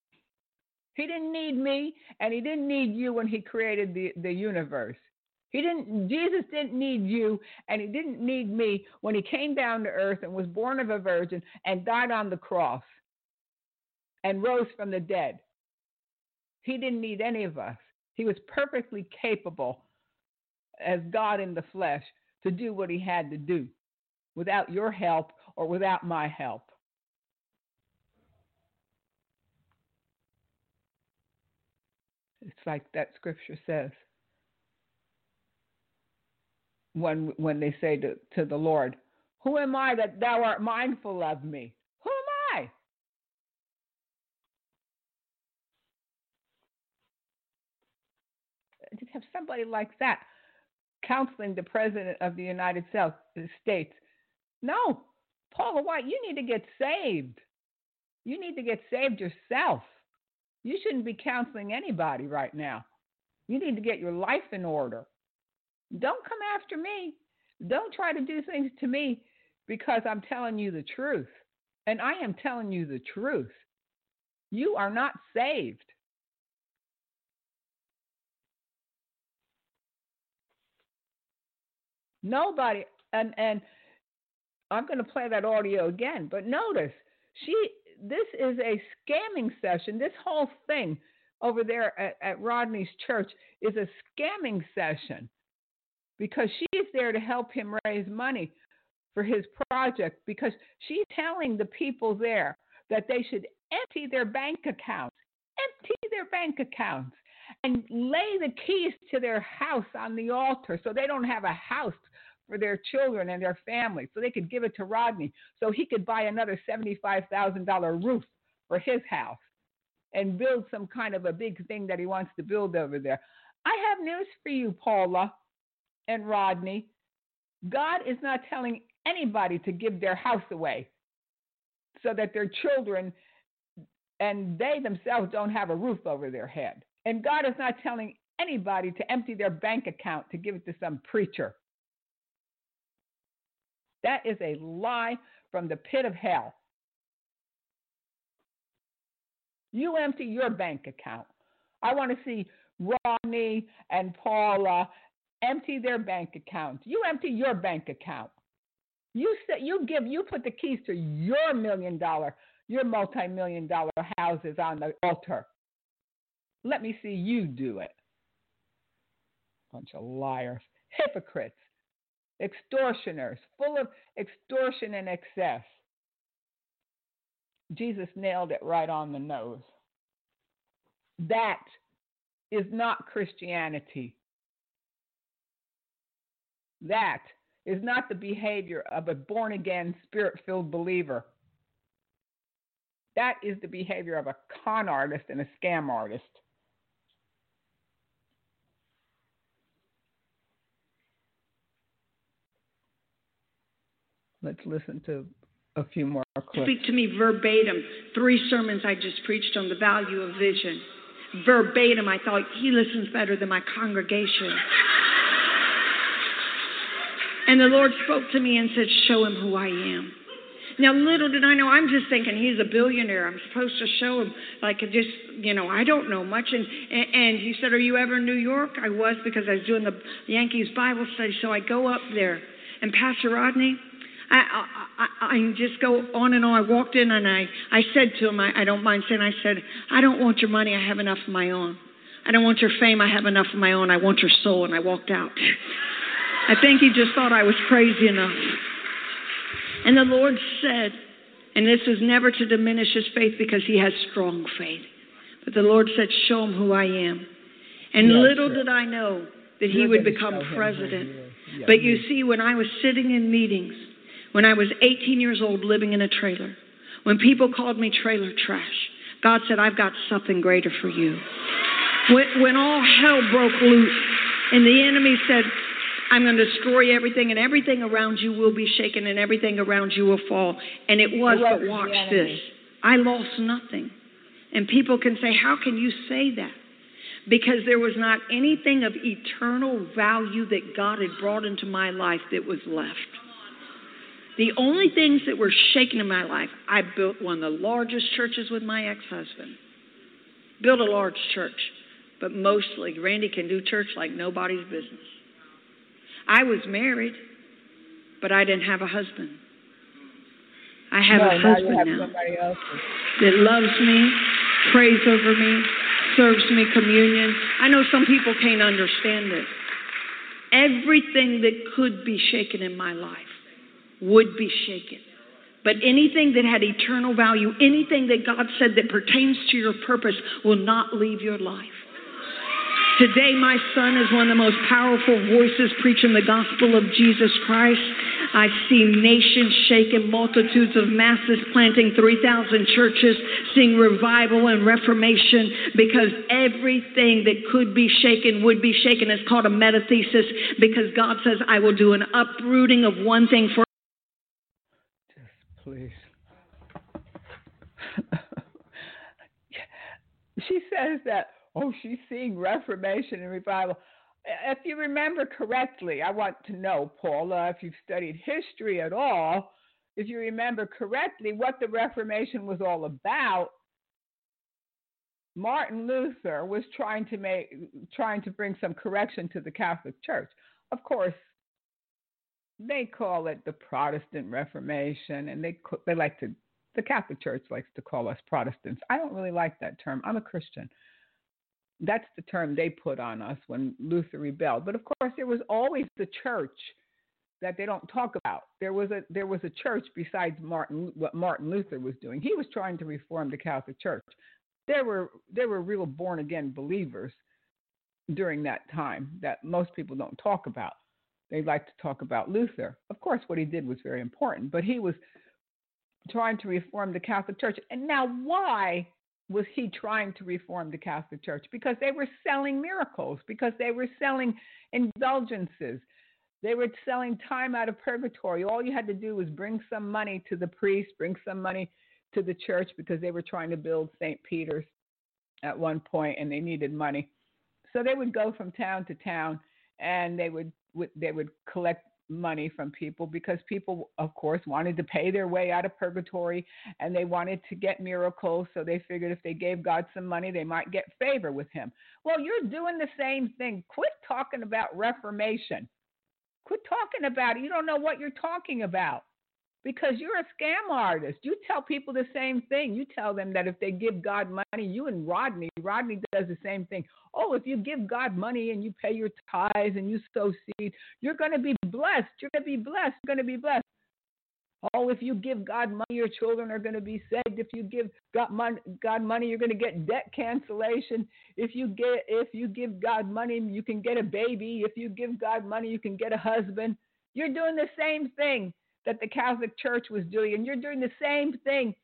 He didn't need me, and he didn't need you when he created the, the universe. He didn't, Jesus didn't need you, and he didn't need me when he came down to earth and was born of a virgin and died on the cross and rose from the dead. He didn't need any of us. He was perfectly capable as God in the flesh to do what he had to do without your help or without my help. It's like that scripture says. When when they say to, to the Lord, who am I that thou art mindful of me? Who am I? To have somebody like that counseling the President of the United States. No, Paula White, you need to get saved. You need to get saved yourself. You shouldn't be counseling anybody right now. You need to get your life in order. Don't come after me. Don't try to do things to me because I'm telling you the truth. And I am telling you the truth. You are not saved. Nobody, and, and I'm going to play that audio again, but notice, she. this is a scamming session. This whole thing over there at, at Rodney's church is a scamming session, because she's there to help him raise money for his project, because she's telling the people there that they should empty their bank accounts, empty their bank accounts, and lay the keys to their house on the altar so they don't have a house for their children and their family, so they could give it to Rodney so he could buy another seventy-five thousand dollars roof for his house and build some kind of a big thing that he wants to build over there. I have news for you, Paula and Rodney. God is not telling anybody to give their house away so that their children and they themselves don't have a roof over their head. And God is not telling anybody to empty their bank account to give it to some preacher. That is a lie from the pit of hell. You empty your bank account. I want to see Rodney and Paula empty their bank accounts. You empty your bank account. You say, you give, you put the keys to your million dollar, your multi-million dollar houses on the altar. Let me see you do it. Bunch of liars, hypocrites, extortioners, full of extortion and excess. Jesus nailed it right on the nose. That is not Christianity. That is not the behavior of a born-again, spirit-filled believer. That is the behavior of a con artist and a scam artist. let's listen to a few more clips. Speak to me verbatim. Three sermons I just preached on the value of vision. Verbatim, I thought, he listens better than my congregation. And the Lord spoke to me and said, show him who I am. Now, little did I know, I'm just thinking he's a billionaire. I'm supposed to show him, like, just, you know, I don't know much. And, and, and he said, are you ever in New York? I was, because I was doing the Yankees Bible study. So I go up there. And Pastor Rodney, I, I, I, I just go on and on. I walked in and I, I said to him, I, I don't mind saying, I said, I don't want your money. I have enough of my own. I don't want your fame. I have enough of my own. I want your soul. And I walked out. I think he just thought I was crazy enough. And the Lord said, and this is never to diminish his faith because he has strong faith, but the Lord said, show him who I am. And yes, little sir. did I know that he You're would become president. Yeah, but you see, when I was sitting in meetings, when I was eighteen years old living in a trailer, when people called me trailer trash, God said, I've got something greater for you. When, when all hell broke loose and the enemy said, I'm going to destroy everything, and everything around you will be shaken, and everything around you will fall. And it was, but watch this. I lost nothing. And people can say, how can you say that? Because there was not anything of eternal value that God had brought into my life that was left. The only things that were shaken in my life, I built one of the largest churches with my ex-husband. Built a large church. But mostly, Randy can do church like nobody's business. I was married, but I didn't have a husband. I have no, a husband now, now that loves me, prays over me, serves me communion. I know some people can't understand it. Everything that could be shaken in my life would be shaken. But anything that had eternal value, anything that God said that pertains to your purpose will not leave your life. Today, my son is one of the most powerful voices preaching the gospel of Jesus Christ. I see nations shaken, multitudes of masses planting three thousand churches, seeing revival and reformation, because everything that could be shaken would be shaken. It's called a metathesis, because God says, I will do an uprooting of one thing for. Just please. She says that, oh, she's seeing reformation and revival. If you remember correctly, I want to know, Paula, if you've studied history at all, if you remember correctly what the Reformation was all about, Martin Luther was trying to make, trying to bring some correction to the Catholic Church. Of course, they call it the Protestant Reformation, and they they like to, the Catholic Church likes to call us Protestants. I don't really like that term. I'm a Christian. That's the term they put on us when Luther rebelled. But of course, there was always the church that they don't talk about. There was a there was a church besides Martin, what Martin Luther was doing. He was trying to reform the Catholic Church. There were there were real born again believers during that time that most people don't talk about. They like to talk about Luther. Of course, what he did was very important, but he was trying to reform the Catholic Church. And now, why was he trying to reform the Catholic Church? Because they were selling miracles, because they were selling indulgences. They were selling time out of purgatory. All you had to do was bring some money to the priest, bring some money to the church, because they were trying to build Saint Peter's at one point, and they needed money. So they would go from town to town, and they would they would collect money from people, because people, of course, wanted to pay their way out of purgatory, and they wanted to get miracles. So they figured if they gave God some money, they might get favor with him. Well, you're doing the same thing. Quit talking about reformation. Quit talking about it. You don't know what you're talking about, because you're a scam artist. You tell people the same thing. You tell them that if they give God money, you and Rodney, Rodney does the same thing. Oh, if you give God money and you pay your tithes and you sow seed, you're going to be blessed. You're going to be blessed. You're going to be blessed. Oh, if you give God money, your children are going to be saved. If you give God money, God money, you're going to get debt cancellation. If you get, if you give God money, you can get a baby. If you give God money, you can get a husband. You're doing the same thing that the Catholic Church was doing, and you're doing the same thing.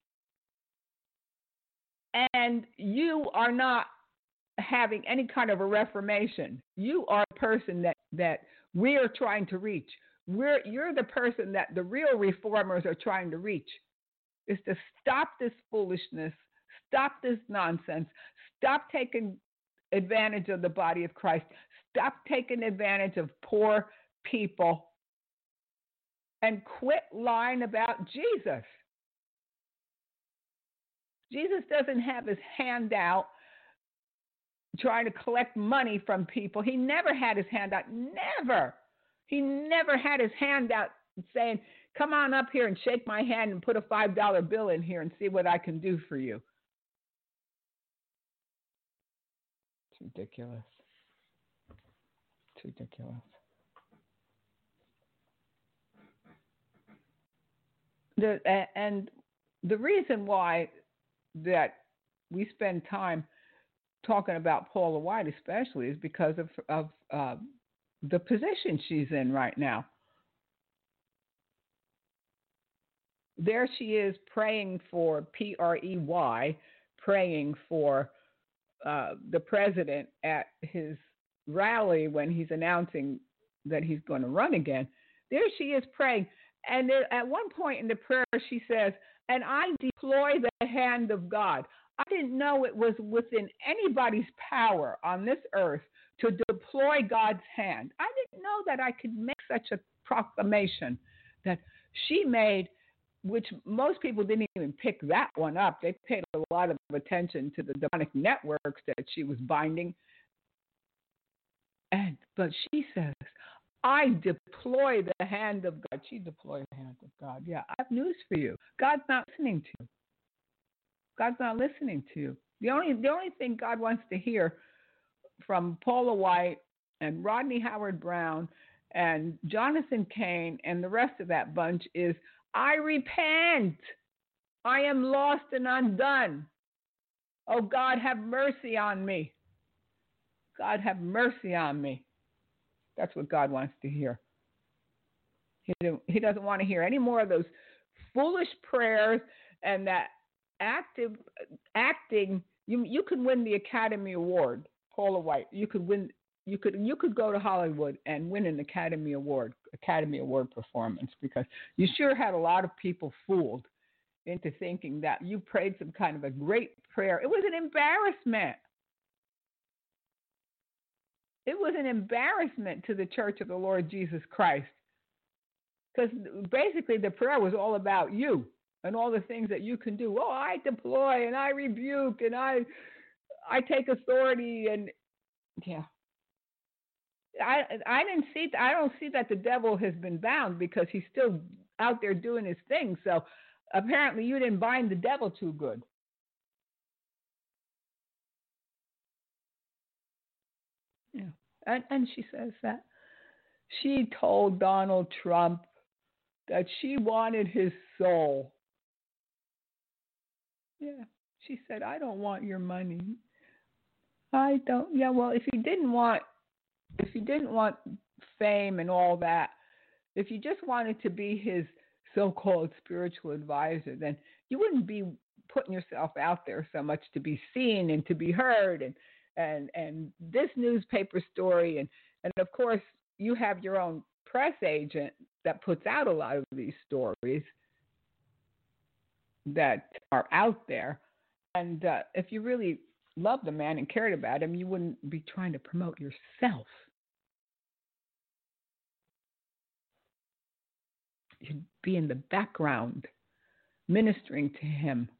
And you are not having any kind of a reformation. You are a person that, that we are trying to reach. we're, you're the person that the real reformers are trying to reach, is to stop this foolishness, stop this nonsense, stop taking advantage of the body of Christ, stop taking advantage of poor people, and quit lying about Jesus. Jesus doesn't have his hand out trying to collect money from people. He never had his hand out. Never. He never had his hand out saying, come on up here and shake my hand and put a five dollar bill in here and see what I can do for you. It's ridiculous. It's ridiculous. The, and the reason why that we spend time talking about Paula White especially is because of, of uh, the position she's in right now. There she is praying for P R E Y, praying for uh, the president at his rally when he's announcing that he's going to run again. There she is praying. And there, at one point in the prayer, she says, and I deploy the hand of God. I didn't know it was within anybody's power on this earth to deploy God's hand. I didn't know that I could make such a proclamation that she made, which most people didn't even pick that one up. They paid a lot of attention to the demonic networks that she was binding. And but she says, I deploy the hand of God. She deployed the hand of God. Yeah, I have news for you. God's not listening to you. God's not listening to you. The only the only thing God wants to hear from Paula White and Rodney Howard-Browne and Jonathan Cain and the rest of that bunch is, I repent. I am lost and undone. Oh, God, have mercy on me. God, have mercy on me. That's what God wants to hear. He, he doesn't want to hear any more of those foolish prayers and that active acting. You you could win the Academy Award, Paula White. You could win. You could you could go to Hollywood and win an Academy Award, Academy Award performance, because you sure had a lot of people fooled into thinking that you prayed some kind of a great prayer. It was an embarrassment. It was an embarrassment to the Church of the Lord Jesus Christ, because basically the prayer was all about you and all the things that you can do. Oh, I deploy and I rebuke and I I take authority and yeah. I I didn't see I don't see that the devil has been bound, because he's still out there doing his thing. So apparently you didn't bind the devil too good. Yeah. And, and she says that she told Donald Trump that she wanted his soul. Yeah. She said, I don't want your money. I don't. Yeah, well, if you didn't want, if you didn't want fame and all that, if you just wanted to be his so-called spiritual advisor, then you wouldn't be putting yourself out there so much to be seen and to be heard and and and this newspaper story. And, and of course, you have your own press agent that puts out a lot of these stories that are out there. And uh, if you really loved the man and cared about him, you wouldn't be trying to promote yourself. You'd be in the background ministering to him.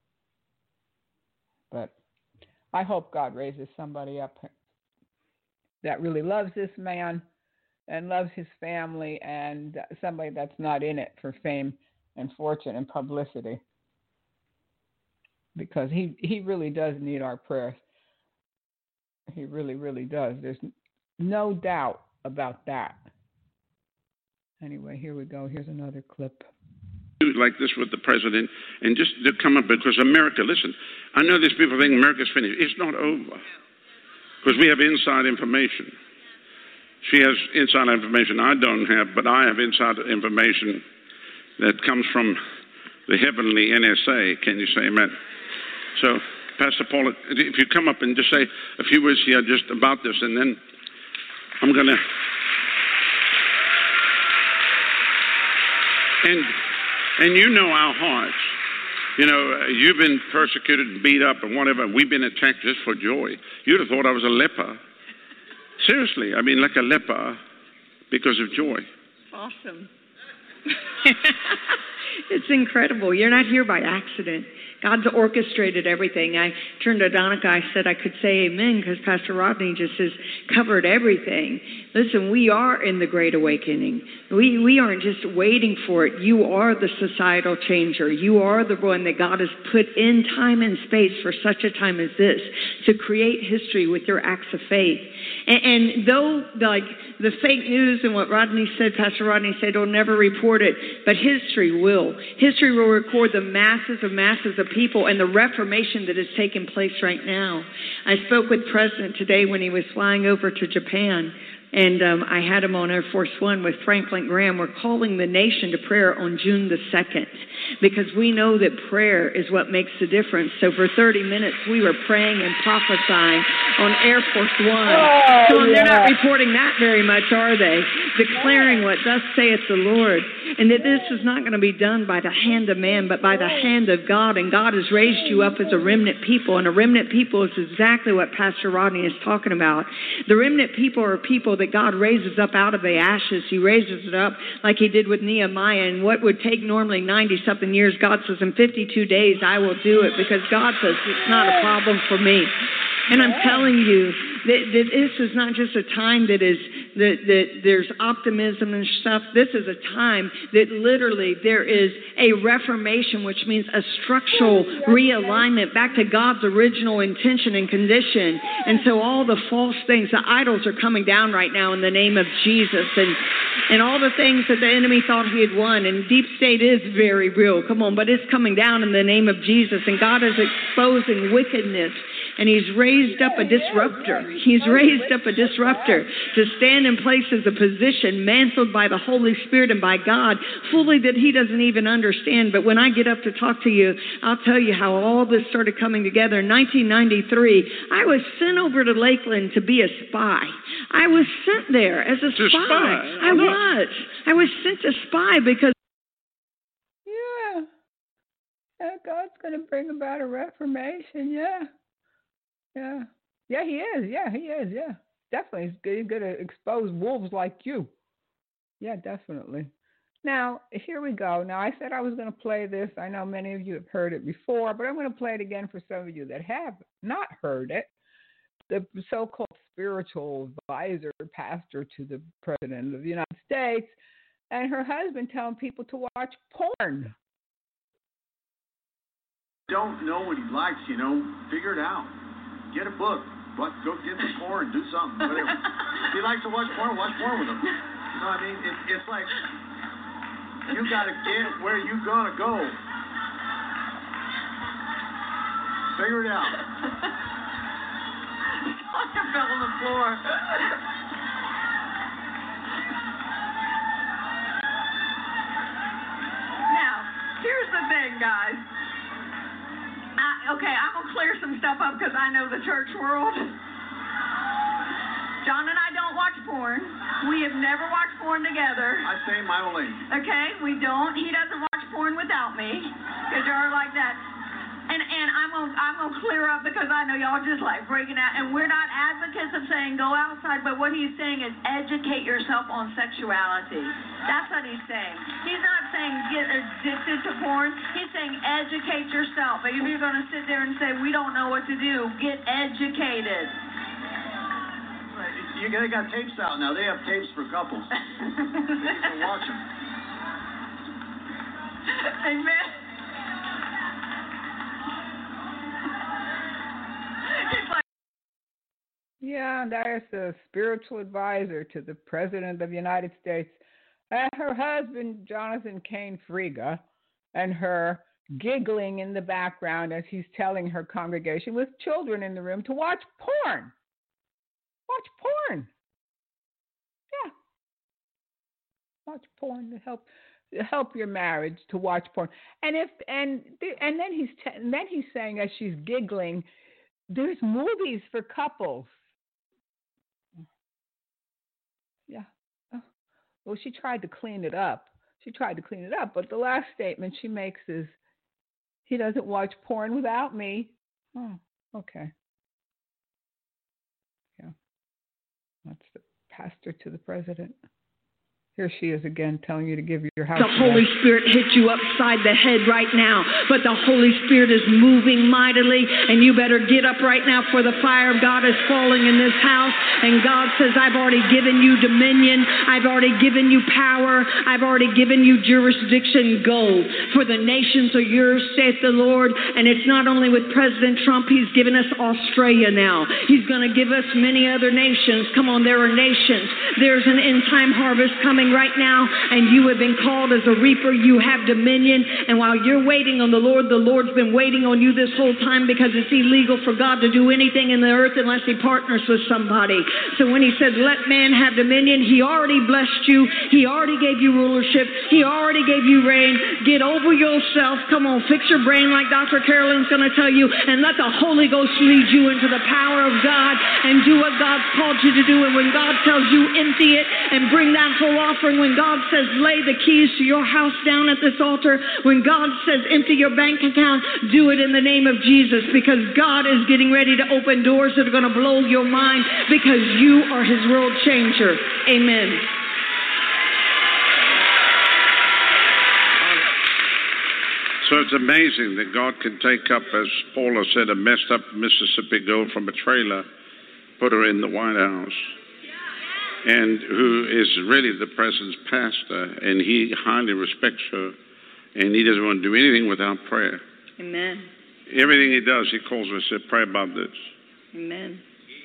But I hope God raises somebody up that really loves this man and loves his family, and somebody that's not in it for fame and fortune and publicity. Because he, he really does need our prayers. He really, really does. There's no doubt about that. Anyway, here we go. Here's another clip. Like this with the president, and just to come up, because America, listen, I know these people think America's finished. It's not over. Because we have inside information. She has inside information I don't have, but I have inside information that comes from the heavenly N S A. Can you say amen? So, Pastor Paula, if you come up and just say a few words here just about this, and then I'm going to... And and you know our hearts. You know, uh, you've been persecuted and beat up and whatever. We've been attacked just for joy. You'd have thought I was a leper. Seriously, I mean, like a leper because of joy. Awesome. It's incredible. You're not here by accident. God's orchestrated everything. I turned to Donica. I said I could say amen because Pastor Rodney just has covered everything. Listen, we are in the Great Awakening. We we aren't just waiting for it. You are the societal changer. You are the one that God has put in time and space for such a time as this to create history with your acts of faith. And, and though like the fake news and what Rodney said, Pastor Rodney said, will never report it, but history will. History will record the masses of masses of people and the reformation that has taken place right now. I spoke with the President today when he was flying over to Japan, and um, I had him on Air Force One with Franklin Graham. We're calling the nation to prayer on June the second because we know that prayer is what makes the difference. So for thirty minutes, we were praying and prophesying on Air Force One. Oh, so yeah. they're not reporting that very much, are they? Declaring what thus saith the Lord. And that this is not going to be done by the hand of man, but by the hand of God. And God has raised you up as a remnant people. And a remnant people is exactly what Pastor Rodney is talking about. The remnant people are people that God raises up out of the ashes. He raises it up like he did with Nehemiah. And what would take normally ninety-something years, God says, in fifty-two days, I will do it because God says it's not a problem for me. And I'm telling you that, that this is not just a time that is that, that there's optimism and stuff. This is a time that literally there is a reformation, which means a structural realignment back to God's original intention and condition. And so all the false things, the idols are coming down right now in the name of Jesus. And and all the things that the enemy thought he had won. And deep state is very real. Come on, but it's coming down in the name of Jesus. And God is exposing wickedness. And he's raised up a disruptor. He's raised up a disruptor to stand in places of position, mantled by the Holy Spirit and by God, fully that he doesn't even understand. But when I get up to talk to you, I'll tell you how all this started coming together. In nineteen ninety-three, I was sent over to Lakeland to be a spy. I was sent there as a spy. spy. I was. I was sent to spy because... Yeah. Yeah, God's going to bring about a reformation, yeah. Yeah. Yeah, he is. Yeah, he is. Yeah. Definitely. He's going to expose wolves like you. Yeah, definitely. Now, here we go. Now, I said I was going to play this. I know many of you have heard it before, but I'm going to play it again for some of you that have not heard it. The so-called spiritual advisor, pastor to the President of the United States, and her husband telling people to watch porn. Don't know what he likes, you know, figure it out. Get a book. Go get some porn. Do something. Whatever. If he likes to watch porn, watch porn with him. You know what I mean? It's, it's like you got to get where you going to go. Figure it out. I fell on the floor. Now, here's the thing, guys. I, okay, I'm going to clear some stuff up because I know the church world. John and I don't watch porn. We have never watched porn together. I stay in my own lane. Okay, we don't. He doesn't watch porn without me because y'all are like that. And and I'm gonna I'm gonna clear up because I know y'all just like breaking out. And we're not advocates of saying go outside, but what he's saying is educate yourself on sexuality. That's what he's saying. He's not saying get addicted to porn. He's saying educate yourself. But if you're gonna sit there and say we don't know what to do, get educated. You they got tapes out now. They have tapes for couples. You can watch them. Amen. Yeah, there's a spiritual advisor to the President of the United States and her husband, Jonathan Kane Friga, and her giggling in the background as he's telling her congregation with children in the room to watch porn. Watch porn. Yeah. Watch porn to help to help your marriage, to watch porn. And if and and then he's te- and then he's saying as she's giggling, there's movies for couples. Yeah. Oh. Well, she tried to clean it up. she tried to clean it up. But the last statement she makes is, he doesn't watch porn without me. Oh, okay. Yeah. That's the pastor to the president. Here she is again telling you to give your house. The Holy Spirit hit you upside the head right now, but the Holy Spirit is moving mightily, and you better get up right now, for the fire of God is falling in this house. And God says, I've already given you dominion. I've already given you power. I've already given you jurisdiction. Go, for the nations are yours, saith the Lord. And it's not only with President Trump. He's given us Australia now. He's going to give us many other nations. Come on, there are nations. There's an end time harvest coming right now, and you have been called as a reaper. You have dominion, and while you're waiting on the Lord, the Lord's been waiting on you this whole time, because it's illegal for God to do anything in the earth unless he partners with somebody. So when he said, let man have dominion, he already blessed you. He already gave you rulership. He already gave you reign. Get over yourself. Come on, fix your brain like Doctor Carolyn's going to tell you, and let the Holy Ghost lead you into the power of God, and do what God's called you to do. And when God tells you, empty it and bring that whole offering. When God says, lay the keys to your house down at this altar. When God says, empty your bank account, do it in the name of Jesus, because God is getting ready to open doors that are going to blow your mind, because you are his world changer. Amen. So it's amazing that God can take up, as Paula said, a messed up Mississippi girl from a trailer, put her in the White House, and who is really the president's pastor, and he highly respects her, and he doesn't want to do anything without prayer. Amen. Everything he does, he calls her and says, pray about this. Amen.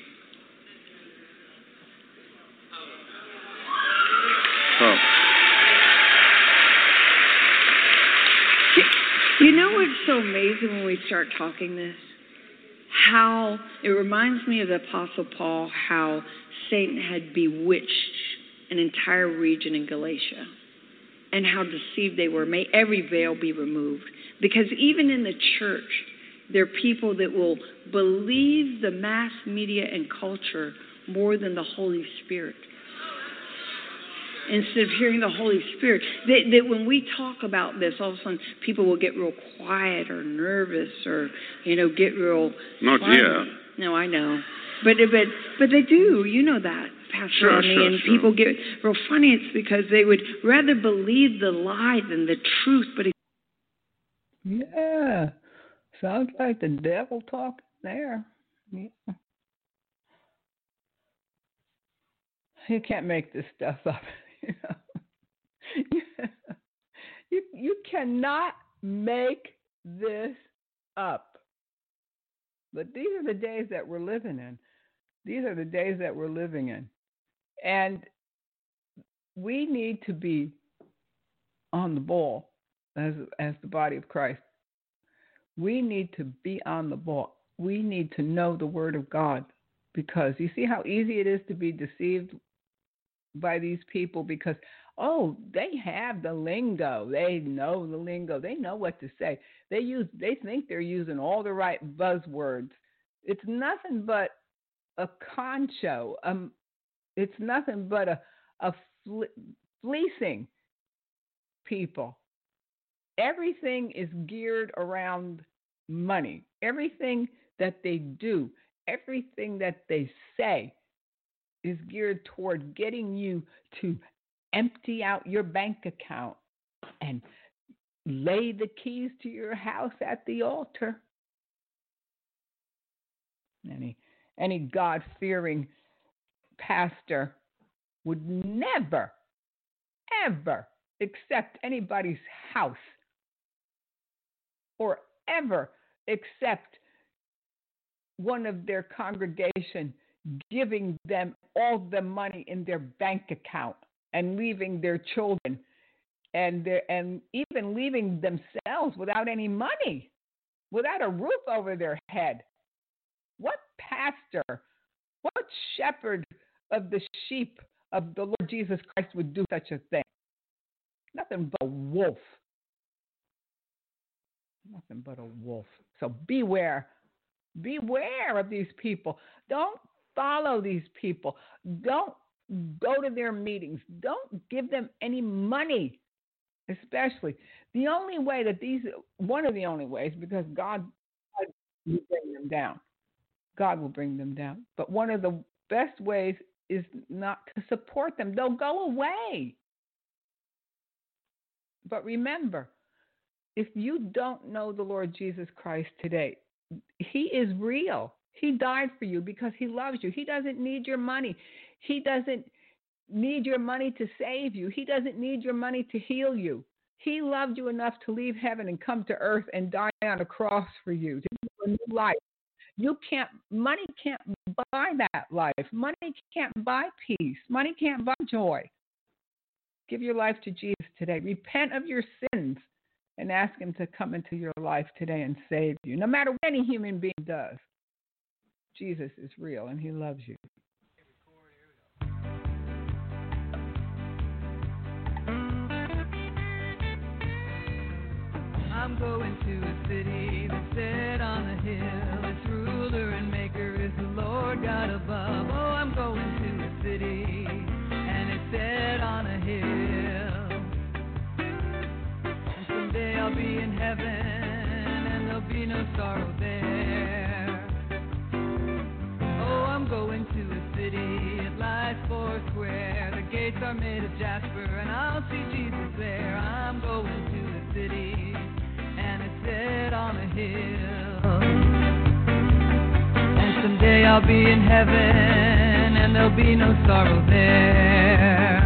So, you know what's so amazing when we start talking this? How it reminds me of the Apostle Paul, how Satan had bewitched an entire region in Galatia, and how deceived they were. May every veil be removed. Because even in the church, there are people that will believe the mass media and culture more than the Holy Spirit. Instead of hearing the Holy Spirit, that, that when we talk about this, all of a sudden people will get real quiet or nervous, or, you know, get real... Not funny. yet. No, I know. But but but they do. You know that, Pastor Sure, Rodney. sure, and sure. people get real funny. It's because they would rather believe the lie than the truth. But it, Yeah. Sounds like the devil talking there. Yeah. You can't make this stuff up. You know? you, you cannot make this up. But these are the days that we're living in. These are the days that we're living in. And we need to be on the ball as, as the body of Christ. We need to be on the ball. We need to know the Word of God, because you see how easy it is to be deceived by these people, because, oh, they have the lingo. They know the lingo. They know what to say. They use. They think they're using all the right buzzwords. It's nothing but a con show. Um, it's nothing but a, a fle- fleecing people. Everything is geared around money. Everything that they do, everything that they say is geared toward getting you to empty out your bank account and lay the keys to your house at the altar. Any, any God-fearing pastor would never, ever accept anybody's house, or ever accept one of their congregation giving them all the money in their bank account and leaving their children and their, and even leaving themselves without any money, without a roof over their head. What pastor, what shepherd of the sheep of the Lord Jesus Christ would do such a thing? Nothing but a wolf. Nothing but a wolf. So beware. Beware of these people. Don't follow these people. Don't go to their meetings. Don't give them any money. especially. The only way that these, one of the only ways, because God will bring them down. God will bring them down. But one of the best ways is not to support them. They'll go away. But remember, if you don't know the Lord Jesus Christ today, he is real. He died for you because he loves you. He doesn't need your money. He doesn't need your money to save you. He doesn't need your money to heal you. He loved you enough to leave heaven and come to earth and die on a cross for you, to give you a new life. You can't, money can't buy that life. Money can't buy peace. Money can't buy joy. Give your life to Jesus today. Repent of your sins and ask him to come into your life today and save you. No matter what any human being does, Jesus is real and he loves you. I'm going to a city that's set on a hill. Its ruler and maker is the Lord God above. Oh, I'm going to a city and it's set on a hill. And someday I'll be in heaven and there'll be no sorrow there. Oh, I'm going to a city, it lies four square. The gates are made of jasper and I'll see Jesus there. I'm going to a city and it's set on a hill. And someday I'll be in heaven and there'll be no sorrow there.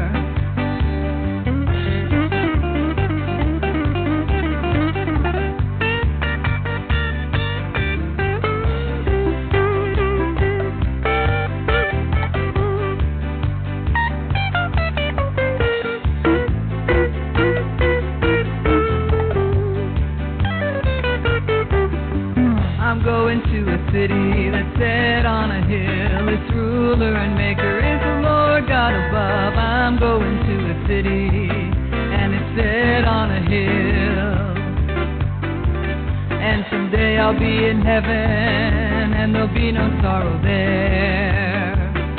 Going to a city that's set on a hill. Its ruler and maker is the Lord God above. I'm going to a city and it's set on a hill. And someday I'll be in heaven and there'll be no sorrow there.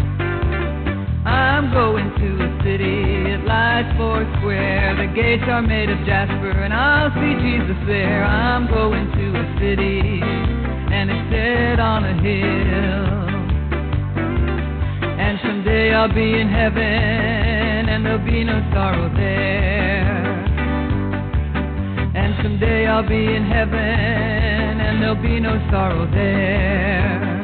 I'm going to a city, it lies four square. The gates are made of jasper and I'll see Jesus there. I'm going to a city and it's set on a hill. And someday I'll be in heaven and there'll be no sorrow there. And someday I'll be in heaven and there'll be no sorrow there.